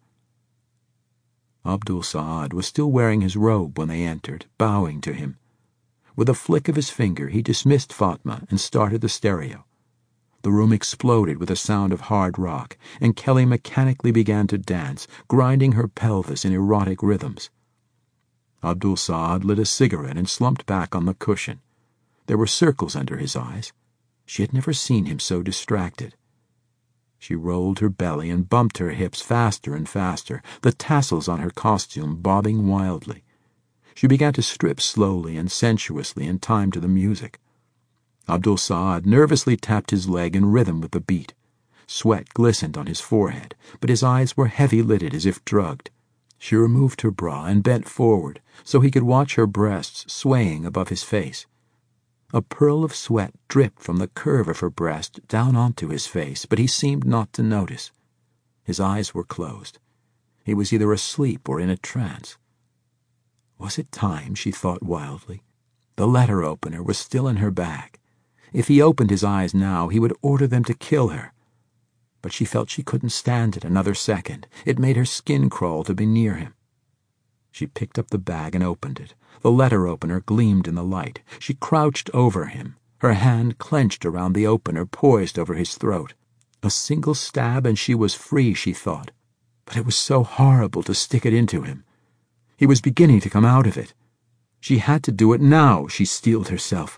Abdul Saad was still wearing his robe when they entered, bowing to him. With a flick of his finger, he dismissed Fatma and started the stereo. The room exploded with a sound of hard rock, and Kelly mechanically began to dance, grinding her pelvis in erotic rhythms. Abdul Saad lit a cigarette and slumped back on the cushion. There were circles under his eyes. She had never seen him so distracted. She rolled her belly and bumped her hips faster and faster, the tassels on her costume bobbing wildly. She began to strip slowly and sensuously in time to the music. Abdul Saad nervously tapped his leg in rhythm with the beat. Sweat glistened on his forehead, but his eyes were heavy-lidded as if drugged. She removed her bra and bent forward so he could watch her breasts swaying above his face. A pearl of sweat dripped from the curve of her breast down onto his face, but he seemed not to notice. His eyes were closed. He was either asleep or in a trance. Was it time, she thought wildly? The letter opener was still in her bag. If he opened his eyes now, he would order them to kill her. But she felt she couldn't stand it another second. It made her skin crawl to be near him. She picked up the bag and opened it. The letter opener gleamed in the light. She crouched over him, her hand clenched around the opener, poised over his throat. A single stab and she was free, she thought. But it was so horrible to stick it into him. He was beginning to come out of it. She had to do it now, she steeled herself.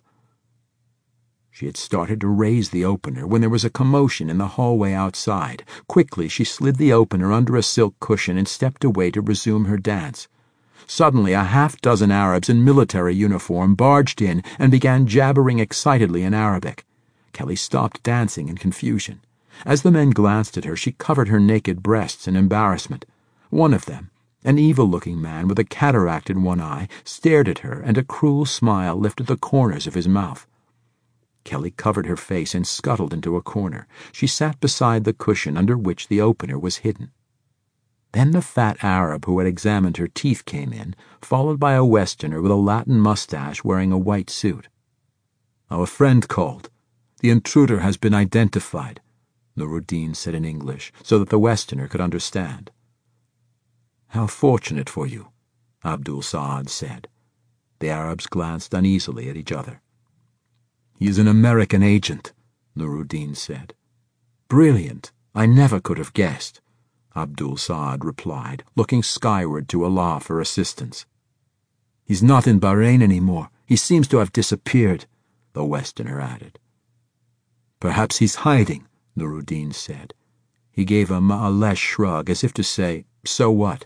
She had started to raise the opener when there was a commotion in the hallway outside. Quickly, she slid the opener under a silk cushion and stepped away to resume her dance. Suddenly, a half-dozen Arabs in military uniform barged in and began jabbering excitedly in Arabic. Kelly stopped dancing in confusion. As the men glanced at her, she covered her naked breasts in embarrassment. One of them, an evil-looking man with a cataract in one eye, stared at her, and a cruel smile lifted the corners of his mouth. Kelly covered her face and scuttled into a corner. She sat beside the cushion under which the opener was hidden. Then the fat Arab who had examined her teeth came in, followed by a Westerner with a Latin mustache wearing a white suit. "Our friend called. The intruder has been identified," Nuruddin said in English, so that the Westerner could understand. "How fortunate for you," Abdul Saad said. The Arabs glanced uneasily at each other. "He is an American agent," Nuruddin said. "Brilliant. I never could have guessed," Abdul Saad replied, looking skyward to Allah for assistance. "He's not in Bahrain anymore. He seems to have disappeared," the Westerner added. "Perhaps he's hiding," Nuruddin said. He gave a ma'alesh shrug, as if to say, "So what?"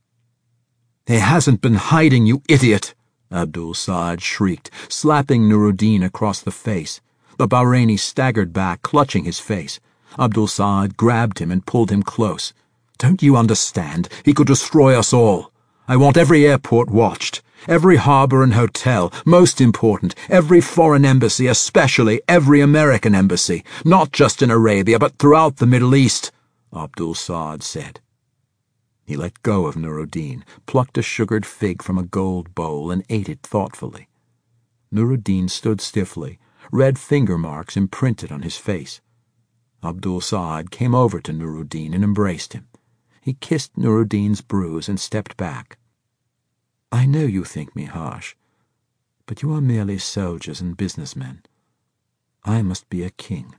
"He hasn't been hiding, you idiot!" Abdul Saad shrieked, slapping Nuruddin across the face. The Bahraini staggered back, clutching his face. Abdul Saad grabbed him and pulled him close. "Don't you understand? He could destroy us all. I want every airport watched, every harbor and hotel, most important, every foreign embassy, especially every American embassy, not just in Arabia, but throughout the Middle East," Abdul Saad said. He let go of Nuruddin, plucked a sugared fig from a gold bowl, and ate it thoughtfully. Nuruddin stood stiffly, red finger marks imprinted on his face. Abdul Saad came over to Nuruddin and embraced him. He kissed Nuruddin's bruise and stepped back. "I know you think me harsh, but you are merely soldiers and businessmen. I must be a king,"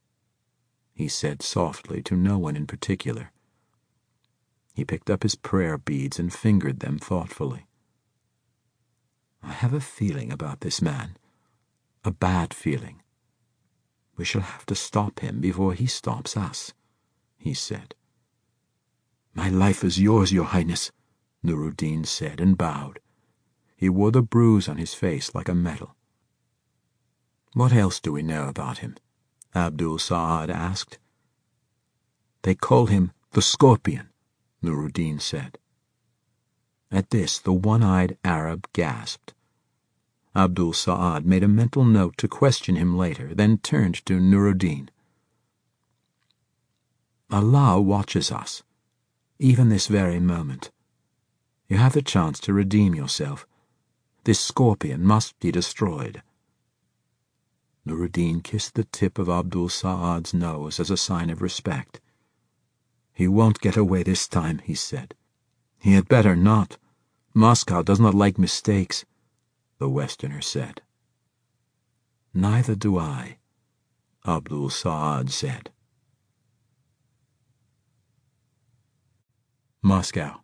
he said softly to no one in particular. He picked up his prayer beads and fingered them thoughtfully. "I have a feeling about this man, a bad feeling. We shall have to stop him before he stops us," he said. "My life is yours, Your Highness," Nuruddin said and bowed. He wore the bruise on his face like a medal. "What else do we know about him?" Abdul Saad asked. "They call him the Scorpion," Nuruddin said. At this, the one-eyed Arab gasped. Abdul Saad made a mental note to question him later, then turned to Nuruddin. "Allah watches us, even this very moment. You have the chance to redeem yourself. This scorpion must be destroyed." Nuruddin kissed the tip of Abdul Saad's nose as a sign of respect. "He won't get away this time," he said. "He had better not. Moscow does not like mistakes," the Westerner said. "Neither do I," Abdul Saad said. Moscow.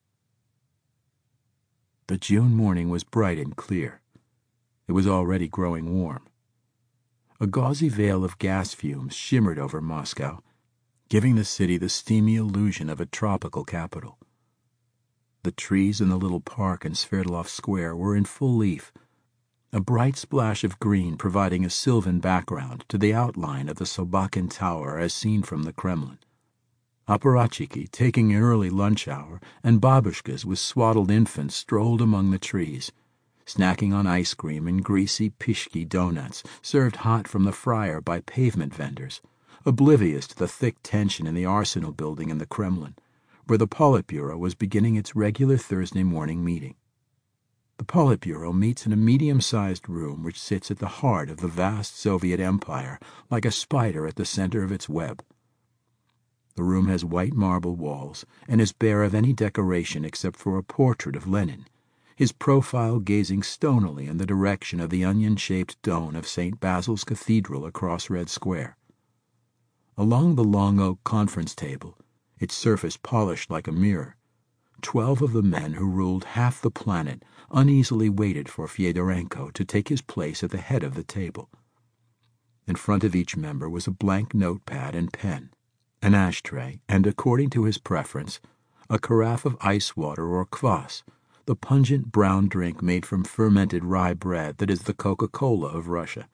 The June morning was bright and clear. It was already growing warm. A gauzy veil of gas fumes shimmered over Moscow, giving the city the steamy illusion of a tropical capital. The trees in the little park in Sverdlov Square were in full leaf, a bright splash of green providing a sylvan background to the outline of the Sobakin Tower as seen from the Kremlin. Apparatchiki, taking an early lunch hour, and babushkas with swaddled infants strolled among the trees, snacking on ice cream and greasy pishki donuts served hot from the fryer by pavement vendors, oblivious to the thick tension in the Arsenal building in the Kremlin, where the Politburo was beginning its regular Thursday morning meeting. The Politburo meets in a medium-sized room which sits at the heart of the vast Soviet Empire like a spider at the center of its web. The room has white marble walls and is bare of any decoration except for a portrait of Lenin, his profile gazing stonily in the direction of the onion-shaped dome of Saint Basil's Cathedral across Red Square. Along the long oak conference table, its surface polished like a mirror, twelve of the men who ruled half the planet uneasily waited for Fyodorenko to take his place at the head of the table. In front of each member was a blank notepad and pen, an ashtray, and, according to his preference, a carafe of ice water or kvass, the pungent brown drink made from fermented rye bread that is the Coca-Cola of Russia.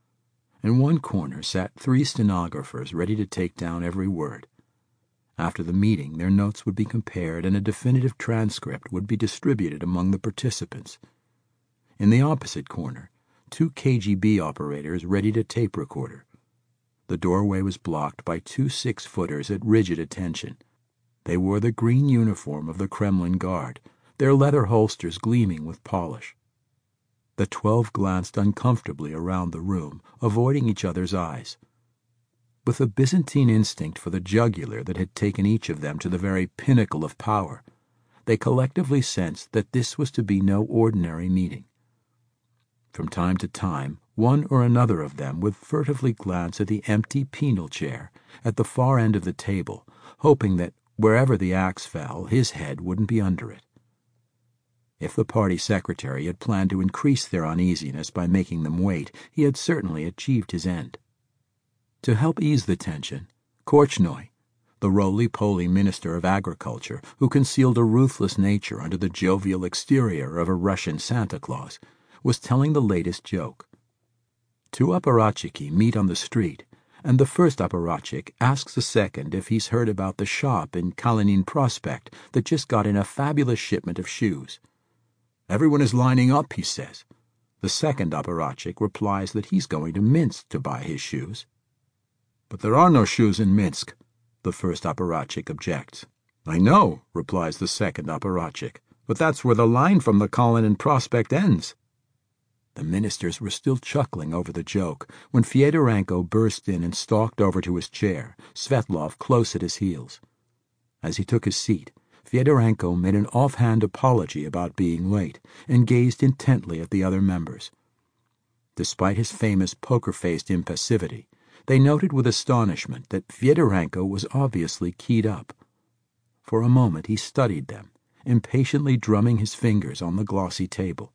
In one corner sat three stenographers ready to take down every word. After the meeting, their notes would be compared and a definitive transcript would be distributed among the participants. In the opposite corner, two K G B operators readied a tape recorder. The doorway was blocked by two six-footers at rigid attention. They wore the green uniform of the Kremlin Guard, their leather holsters gleaming with polish. The twelve glanced uncomfortably around the room, avoiding each other's eyes. With a Byzantine instinct for the jugular that had taken each of them to the very pinnacle of power, they collectively sensed that this was to be no ordinary meeting. From time to time, one or another of them would furtively glance at the empty penal chair at the far end of the table, hoping that, wherever the axe fell, his head wouldn't be under it. If the party secretary had planned to increase their uneasiness by making them wait, he had certainly achieved his end. To help ease the tension, Korchnoi, the roly-poly Minister of Agriculture, who concealed a ruthless nature under the jovial exterior of a Russian Santa Claus, was telling the latest joke. Two apparatchiki meet on the street, and the first apparatchik asks the second if he's heard about the shop in Kalinin Prospect that just got in a fabulous shipment of shoes. "Everyone is lining up," he says. The second apparatchik replies that he's going to Minsk to buy his shoes. "But there are no shoes in Minsk," the first apparatchik objects. "I know," replies the second apparatchik, "but that's where the line from the Kalinin Prospect ends." The ministers were still chuckling over the joke when Fyodorenko burst in and stalked over to his chair, Svetlov close at his heels. As he took his seat, Fyodorenko made an offhand apology about being late and gazed intently at the other members. Despite his famous poker-faced impassivity, they noted with astonishment that Fyodorenko was obviously keyed up. For a moment he studied them, impatiently drumming his fingers on the glossy table.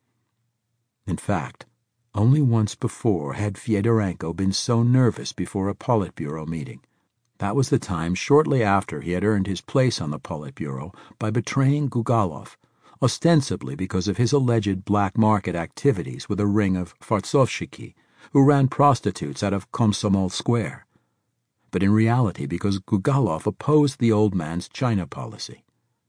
In fact, only once before had Fyodorenko been so nervous before a Politburo meeting. That was the time shortly after he had earned his place on the Politburo by betraying Gugalov, ostensibly because of his alleged black market activities with a ring of farsovshiki, who ran prostitutes out of Komsomol Square, but in reality because Gugalov opposed the old man's China policy.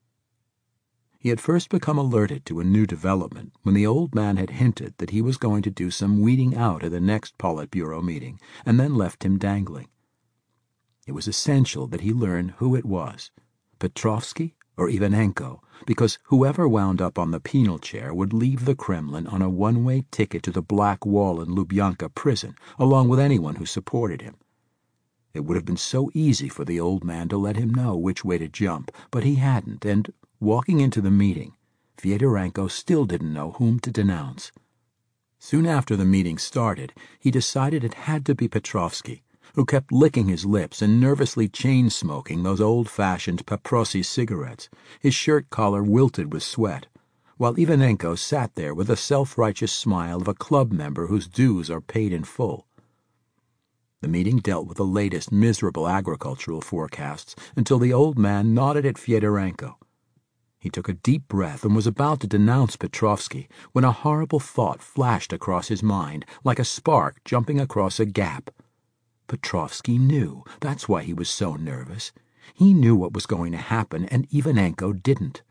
He had first become alerted to a new development when the old man had hinted that he was going to do some weeding out at the next Politburo meeting and then left him dangling. It was essential that he learn who it was, Petrovsky or Ivanenko, because whoever wound up on the penal chair would leave the Kremlin on a one-way ticket to the Black Wall in Lubyanka prison, along with anyone who supported him. It would have been so easy for the old man to let him know which way to jump, but he hadn't, and, walking into the meeting, Fyodorenko still didn't know whom to denounce. Soon after the meeting started, he decided it had to be Petrovsky, who kept licking his lips and nervously chain-smoking those old-fashioned Paprosi cigarettes, his shirt collar wilted with sweat, while Ivanenko sat there with the self-righteous smile of a club member whose dues are paid in full. The meeting dealt with the latest miserable agricultural forecasts until the old man nodded at Fyodorenko. He took a deep breath and was about to denounce Petrovsky when a horrible thought flashed across his mind like a spark jumping across a gap. Petrovsky knew. That's why he was so nervous. He knew what was going to happen, and Ivanenko didn't.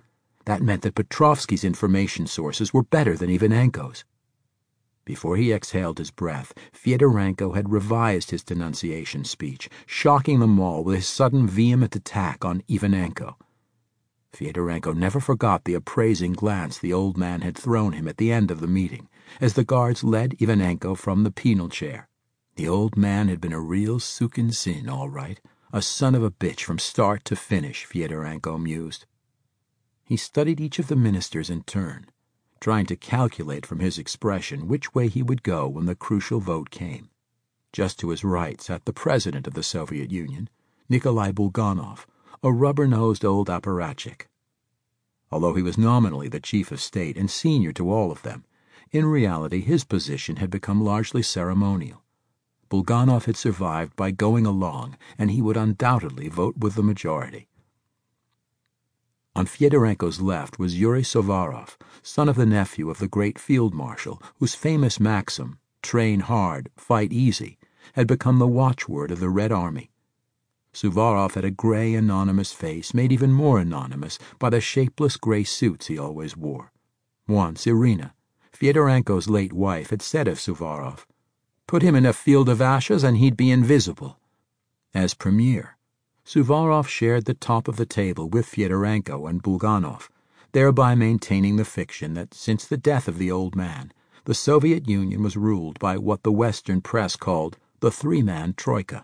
That meant that Petrovsky's information sources were better than Ivanenko's. Before he exhaled his breath, Fyodorenko had revised his denunciation speech, shocking them all with his sudden vehement attack on Ivanenko. Fyodorenko never forgot the appraising glance the old man had thrown him at the end of the meeting, as the guards led Ivanenko from the penal chair. The old man had been a real sukin sin, all right, a son of a bitch from start to finish, Fyodorenko mused. He studied each of the ministers in turn, trying to calculate from his expression which way he would go when the crucial vote came. Just to his right sat the president of the Soviet Union, Nikolai Bulganov, a rubber-nosed old apparatchik. Although he was nominally the chief of state and senior to all of them, in reality his position had become largely ceremonial. Bulganov had survived by going along, and he would undoubtedly vote with the majority. On Fyodorenko's left was Yuri Suvorov, son of the nephew of the great field marshal, whose famous maxim, "Train hard, fight easy," had become the watchword of the Red Army. Suvorov had a gray, anonymous face, made even more anonymous by the shapeless gray suits he always wore. Once Irina, Fyodorenko's late wife, had said of Suvorov, "Put him in a field of ashes and he'd be invisible." As premier, Suvorov shared the top of the table with Fyodorenko and Bulganov, thereby maintaining the fiction that since the death of the old man, the Soviet Union was ruled by what the Western press called the three-man troika.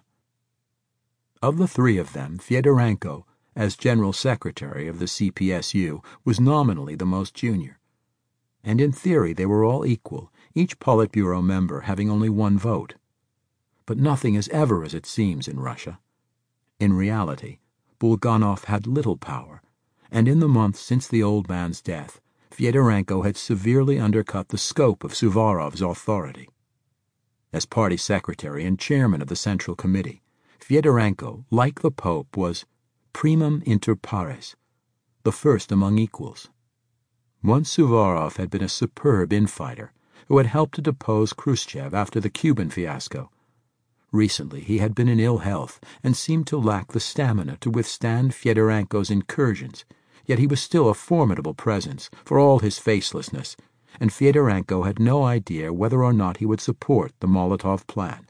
Of the three of them, Fyodorenko, as general secretary of the C P S U, was nominally the most junior. And in theory they were all equal, each Politburo member having only one vote. But nothing is ever as it seems in Russia. In reality, Bulganov had little power, and in the months since the old man's death, Fyodorenko had severely undercut the scope of Suvorov's authority. As party secretary and chairman of the Central Committee, Fyodorenko, like the Pope, was primum inter pares, the first among equals. Once Suvorov had been a superb infighter who had helped to depose Khrushchev after the Cuban fiasco. Recently he had been in ill health and seemed to lack the stamina to withstand Fyodorenko's incursions, yet he was still a formidable presence for all his facelessness, and Fyodorenko had no idea whether or not he would support the Molotov plan.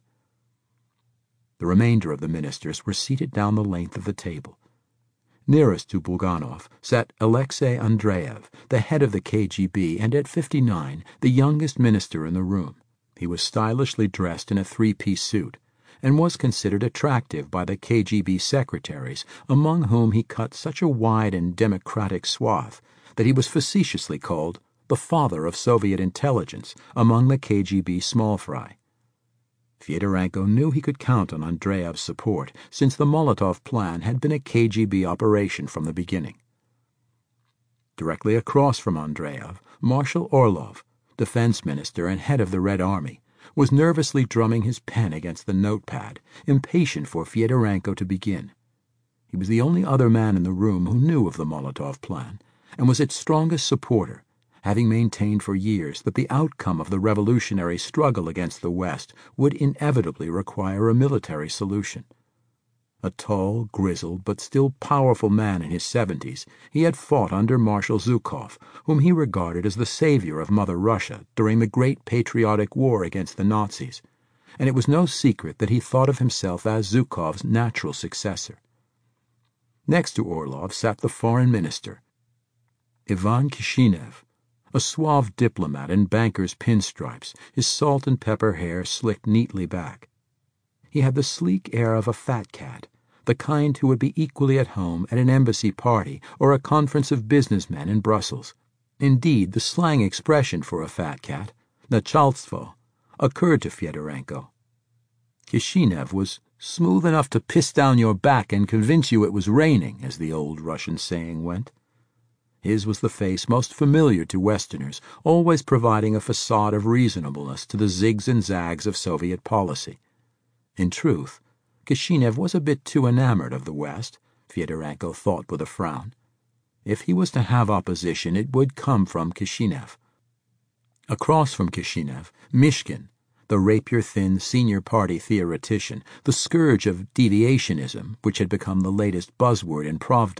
The remainder of the ministers were seated down the length of the table. Nearest to Bulganov sat Alexei Andreev, the head of the K G B, and at fifty-nine, the youngest minister in the room. He was stylishly dressed in a three-piece suit, and was considered attractive by the K G B secretaries, among whom he cut such a wide and democratic swath that he was facetiously called the father of Soviet intelligence among the K G B small fry. Fyodorenko knew he could count on Andreev's support, since the Molotov plan had been a K G B operation from the beginning. Directly across from Andreev, Marshal Orlov, defense minister and head of the Red Army, was nervously drumming his pen against the notepad, impatient for Fyodorenko to begin. He was the only other man in the room who knew of the Molotov plan, and was its strongest supporter, having maintained for years that the outcome of the revolutionary struggle against the West would inevitably require a military solution. A tall, grizzled, but still powerful man in his seventies, he had fought under Marshal Zhukov, whom he regarded as the savior of Mother Russia during the Great Patriotic War against the Nazis, and it was no secret that he thought of himself as Zhukov's natural successor. Next to Orlov sat the foreign minister, Ivan Kishinev, a suave diplomat in banker's pinstripes, his salt and pepper hair slicked neatly back. He had the sleek air of a fat cat, the kind who would be equally at home at an embassy party or a conference of businessmen in Brussels. Indeed, the slang expression for a fat cat, nachalstvo, occurred to Fyodorenko. Kishinev was smooth enough to piss down your back and convince you it was raining, as the old Russian saying went. His was the face most familiar to Westerners, always providing a facade of reasonableness to the zigs and zags of Soviet policy. In truth, Kishinev was a bit too enamored of the West, Fyodorenko thought with a frown. If he was to have opposition, it would come from Kishinev. Across from Kishinev, Mishkin, the rapier-thin senior party theoretician, the scourge of deviationism, which had become the latest buzzword in Pravda,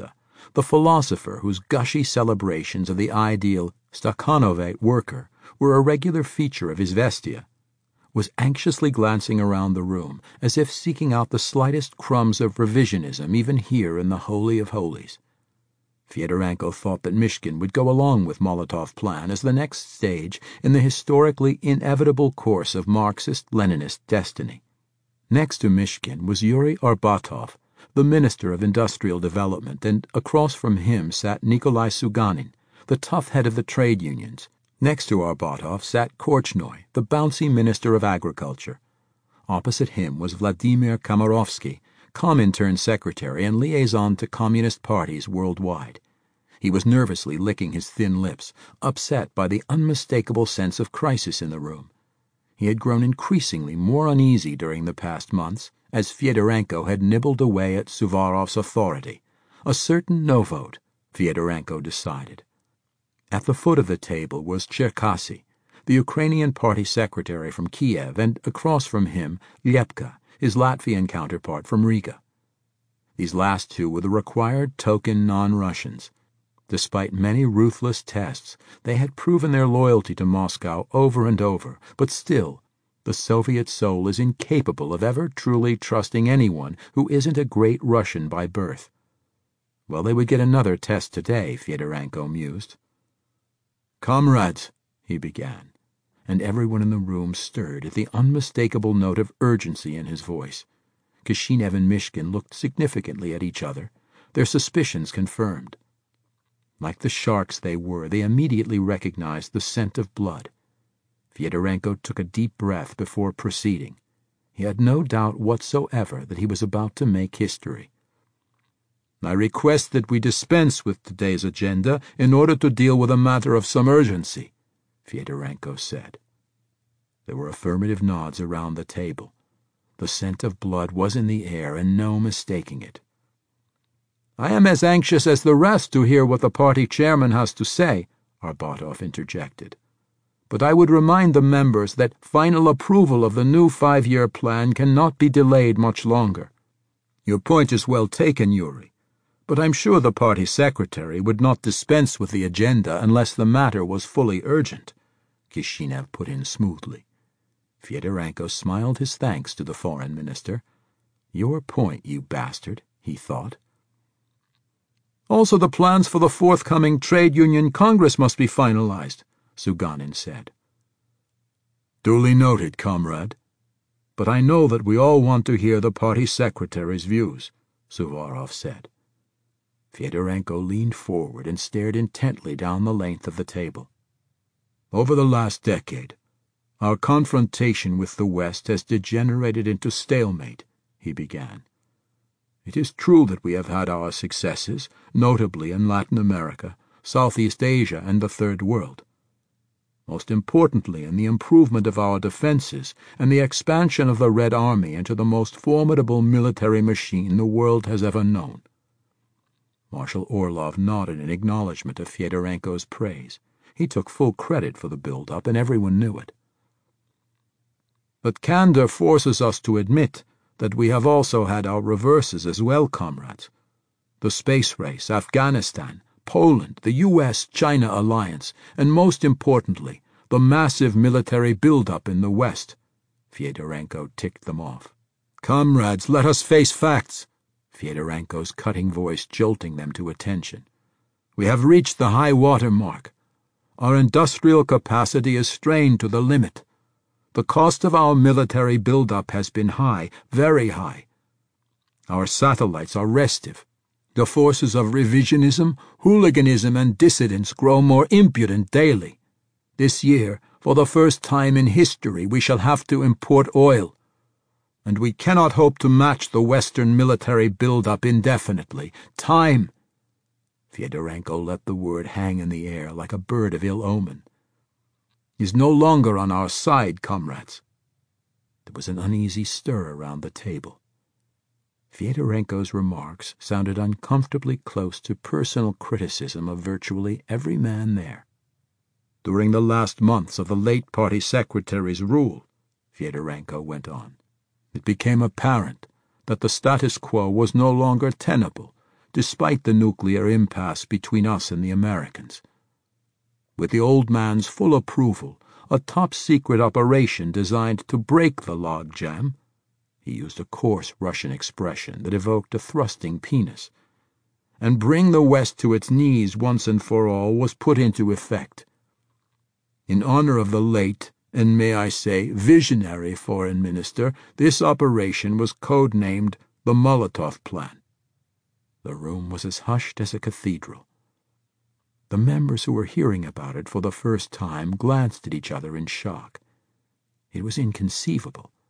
the philosopher whose gushy celebrations of the ideal Stakhanovite worker were a regular feature of his vestia, was anxiously glancing around the room as if seeking out the slightest crumbs of revisionism even here in the Holy of Holies. Fyodorenko thought that Mishkin would go along with Molotov's plan as the next stage in the historically inevitable course of Marxist-Leninist destiny. Next to Mishkin was Yuri Arbatov, the Minister of Industrial Development, and across from him sat Nikolai Suganin, the tough head of the trade unions. Next to Arbatov sat Korchnoi, the bouncy Minister of Agriculture. Opposite him was Vladimir Komarovsky, Comintern Secretary and liaison to Communist parties worldwide. He was nervously licking his thin lips, upset by the unmistakable sense of crisis in the room. He had grown increasingly more uneasy during the past months, as Fyodorenko had nibbled away at Suvarov's authority. A certain no vote, Fyodorenko decided. At the foot of the table was Cherkasy, the Ukrainian party secretary from Kiev, and across from him Lepka, his Latvian counterpart from Riga. These last two were the required token non-Russians. Despite many ruthless tests, they had proven their loyalty to Moscow over and over, but still, the Soviet soul is incapable of ever truly trusting anyone who isn't a great Russian by birth. Well, they would get another test today, Fyodorenko mused. "Comrades," he began, and everyone in the room stirred at the unmistakable note of urgency in his voice. Kishinev and Mishkin looked significantly at each other, their suspicions confirmed. Like the sharks they were, they immediately recognized the scent of blood. Fyodorenko took a deep breath before proceeding. He had no doubt whatsoever that he was about to make history. "I request that we dispense with today's agenda in order to deal with a matter of some urgency," Fyodorenko said. There were affirmative nods around the table. The scent of blood was in the air, and no mistaking it. "I am as anxious as the rest to hear what the party chairman has to say," Arbatov interjected. "But I would remind the members that final approval of the new five-year plan cannot be delayed much longer." "Your point is well taken, Yuri, but I'm sure the party secretary would not dispense with the agenda unless the matter was fully urgent," Kishinev put in smoothly. Fyodorenko smiled his thanks to the foreign minister. "Your point, you bastard," he thought. "Also, the plans for the forthcoming trade union congress must be finalized," Suganin said. "Duly noted, comrade. But I know that we all want to hear the party secretary's views," Suvarov said. Fyodorenko leaned forward and stared intently down the length of the table. "Over the last decade, our confrontation with the West has degenerated into stalemate," he began. "It is true that we have had our successes, notably in Latin America, Southeast Asia, and the Third World. Most importantly in the improvement of our defenses and the expansion of the Red Army into the most formidable military machine the world has ever known." Marshal Orlov nodded in acknowledgement of Fyodorenko's praise. He took full credit for the build-up, and everyone knew it. "But candor forces us to admit that we have also had our reverses as well, comrades. The space race, Afghanistan, Poland, the U S China alliance, and most importantly, the massive military build-up in the West." Fyodorenko ticked them off. "Comrades, let us face facts," Fyodorenko's cutting voice jolting them to attention. "We have reached the high water mark. Our industrial capacity is strained to the limit. The cost of our military build-up has been high, very high. Our satellites are restive. The forces of revisionism, hooliganism, and dissidence grow more impudent daily. This year, for the first time in history, we shall have to import oil. And we cannot hope to match the Western military build-up indefinitely. Time—" Fyodorenko let the word hang in the air like a bird of ill omen. "Is no longer on our side, comrades." There was an uneasy stir around the table. Fyodorenko's remarks sounded uncomfortably close to personal criticism of virtually every man there. "During the last months of the late party secretary's rule," Fyodorenko went on, "it became apparent that the status quo was no longer tenable. despite the nuclear impasse between us and the Americans. With the old man's full approval, a top-secret operation designed to break the logjam, he used a coarse Russian expression that evoked a thrusting penis, and bring the West to its knees once and for all, was put into effect. In honor of the late, and may I say, visionary foreign minister, this operation was codenamed the Molotov Plan. The room was as hushed as a cathedral. The members who were hearing about it for the first time glanced at each other in shock. It was inconceivable.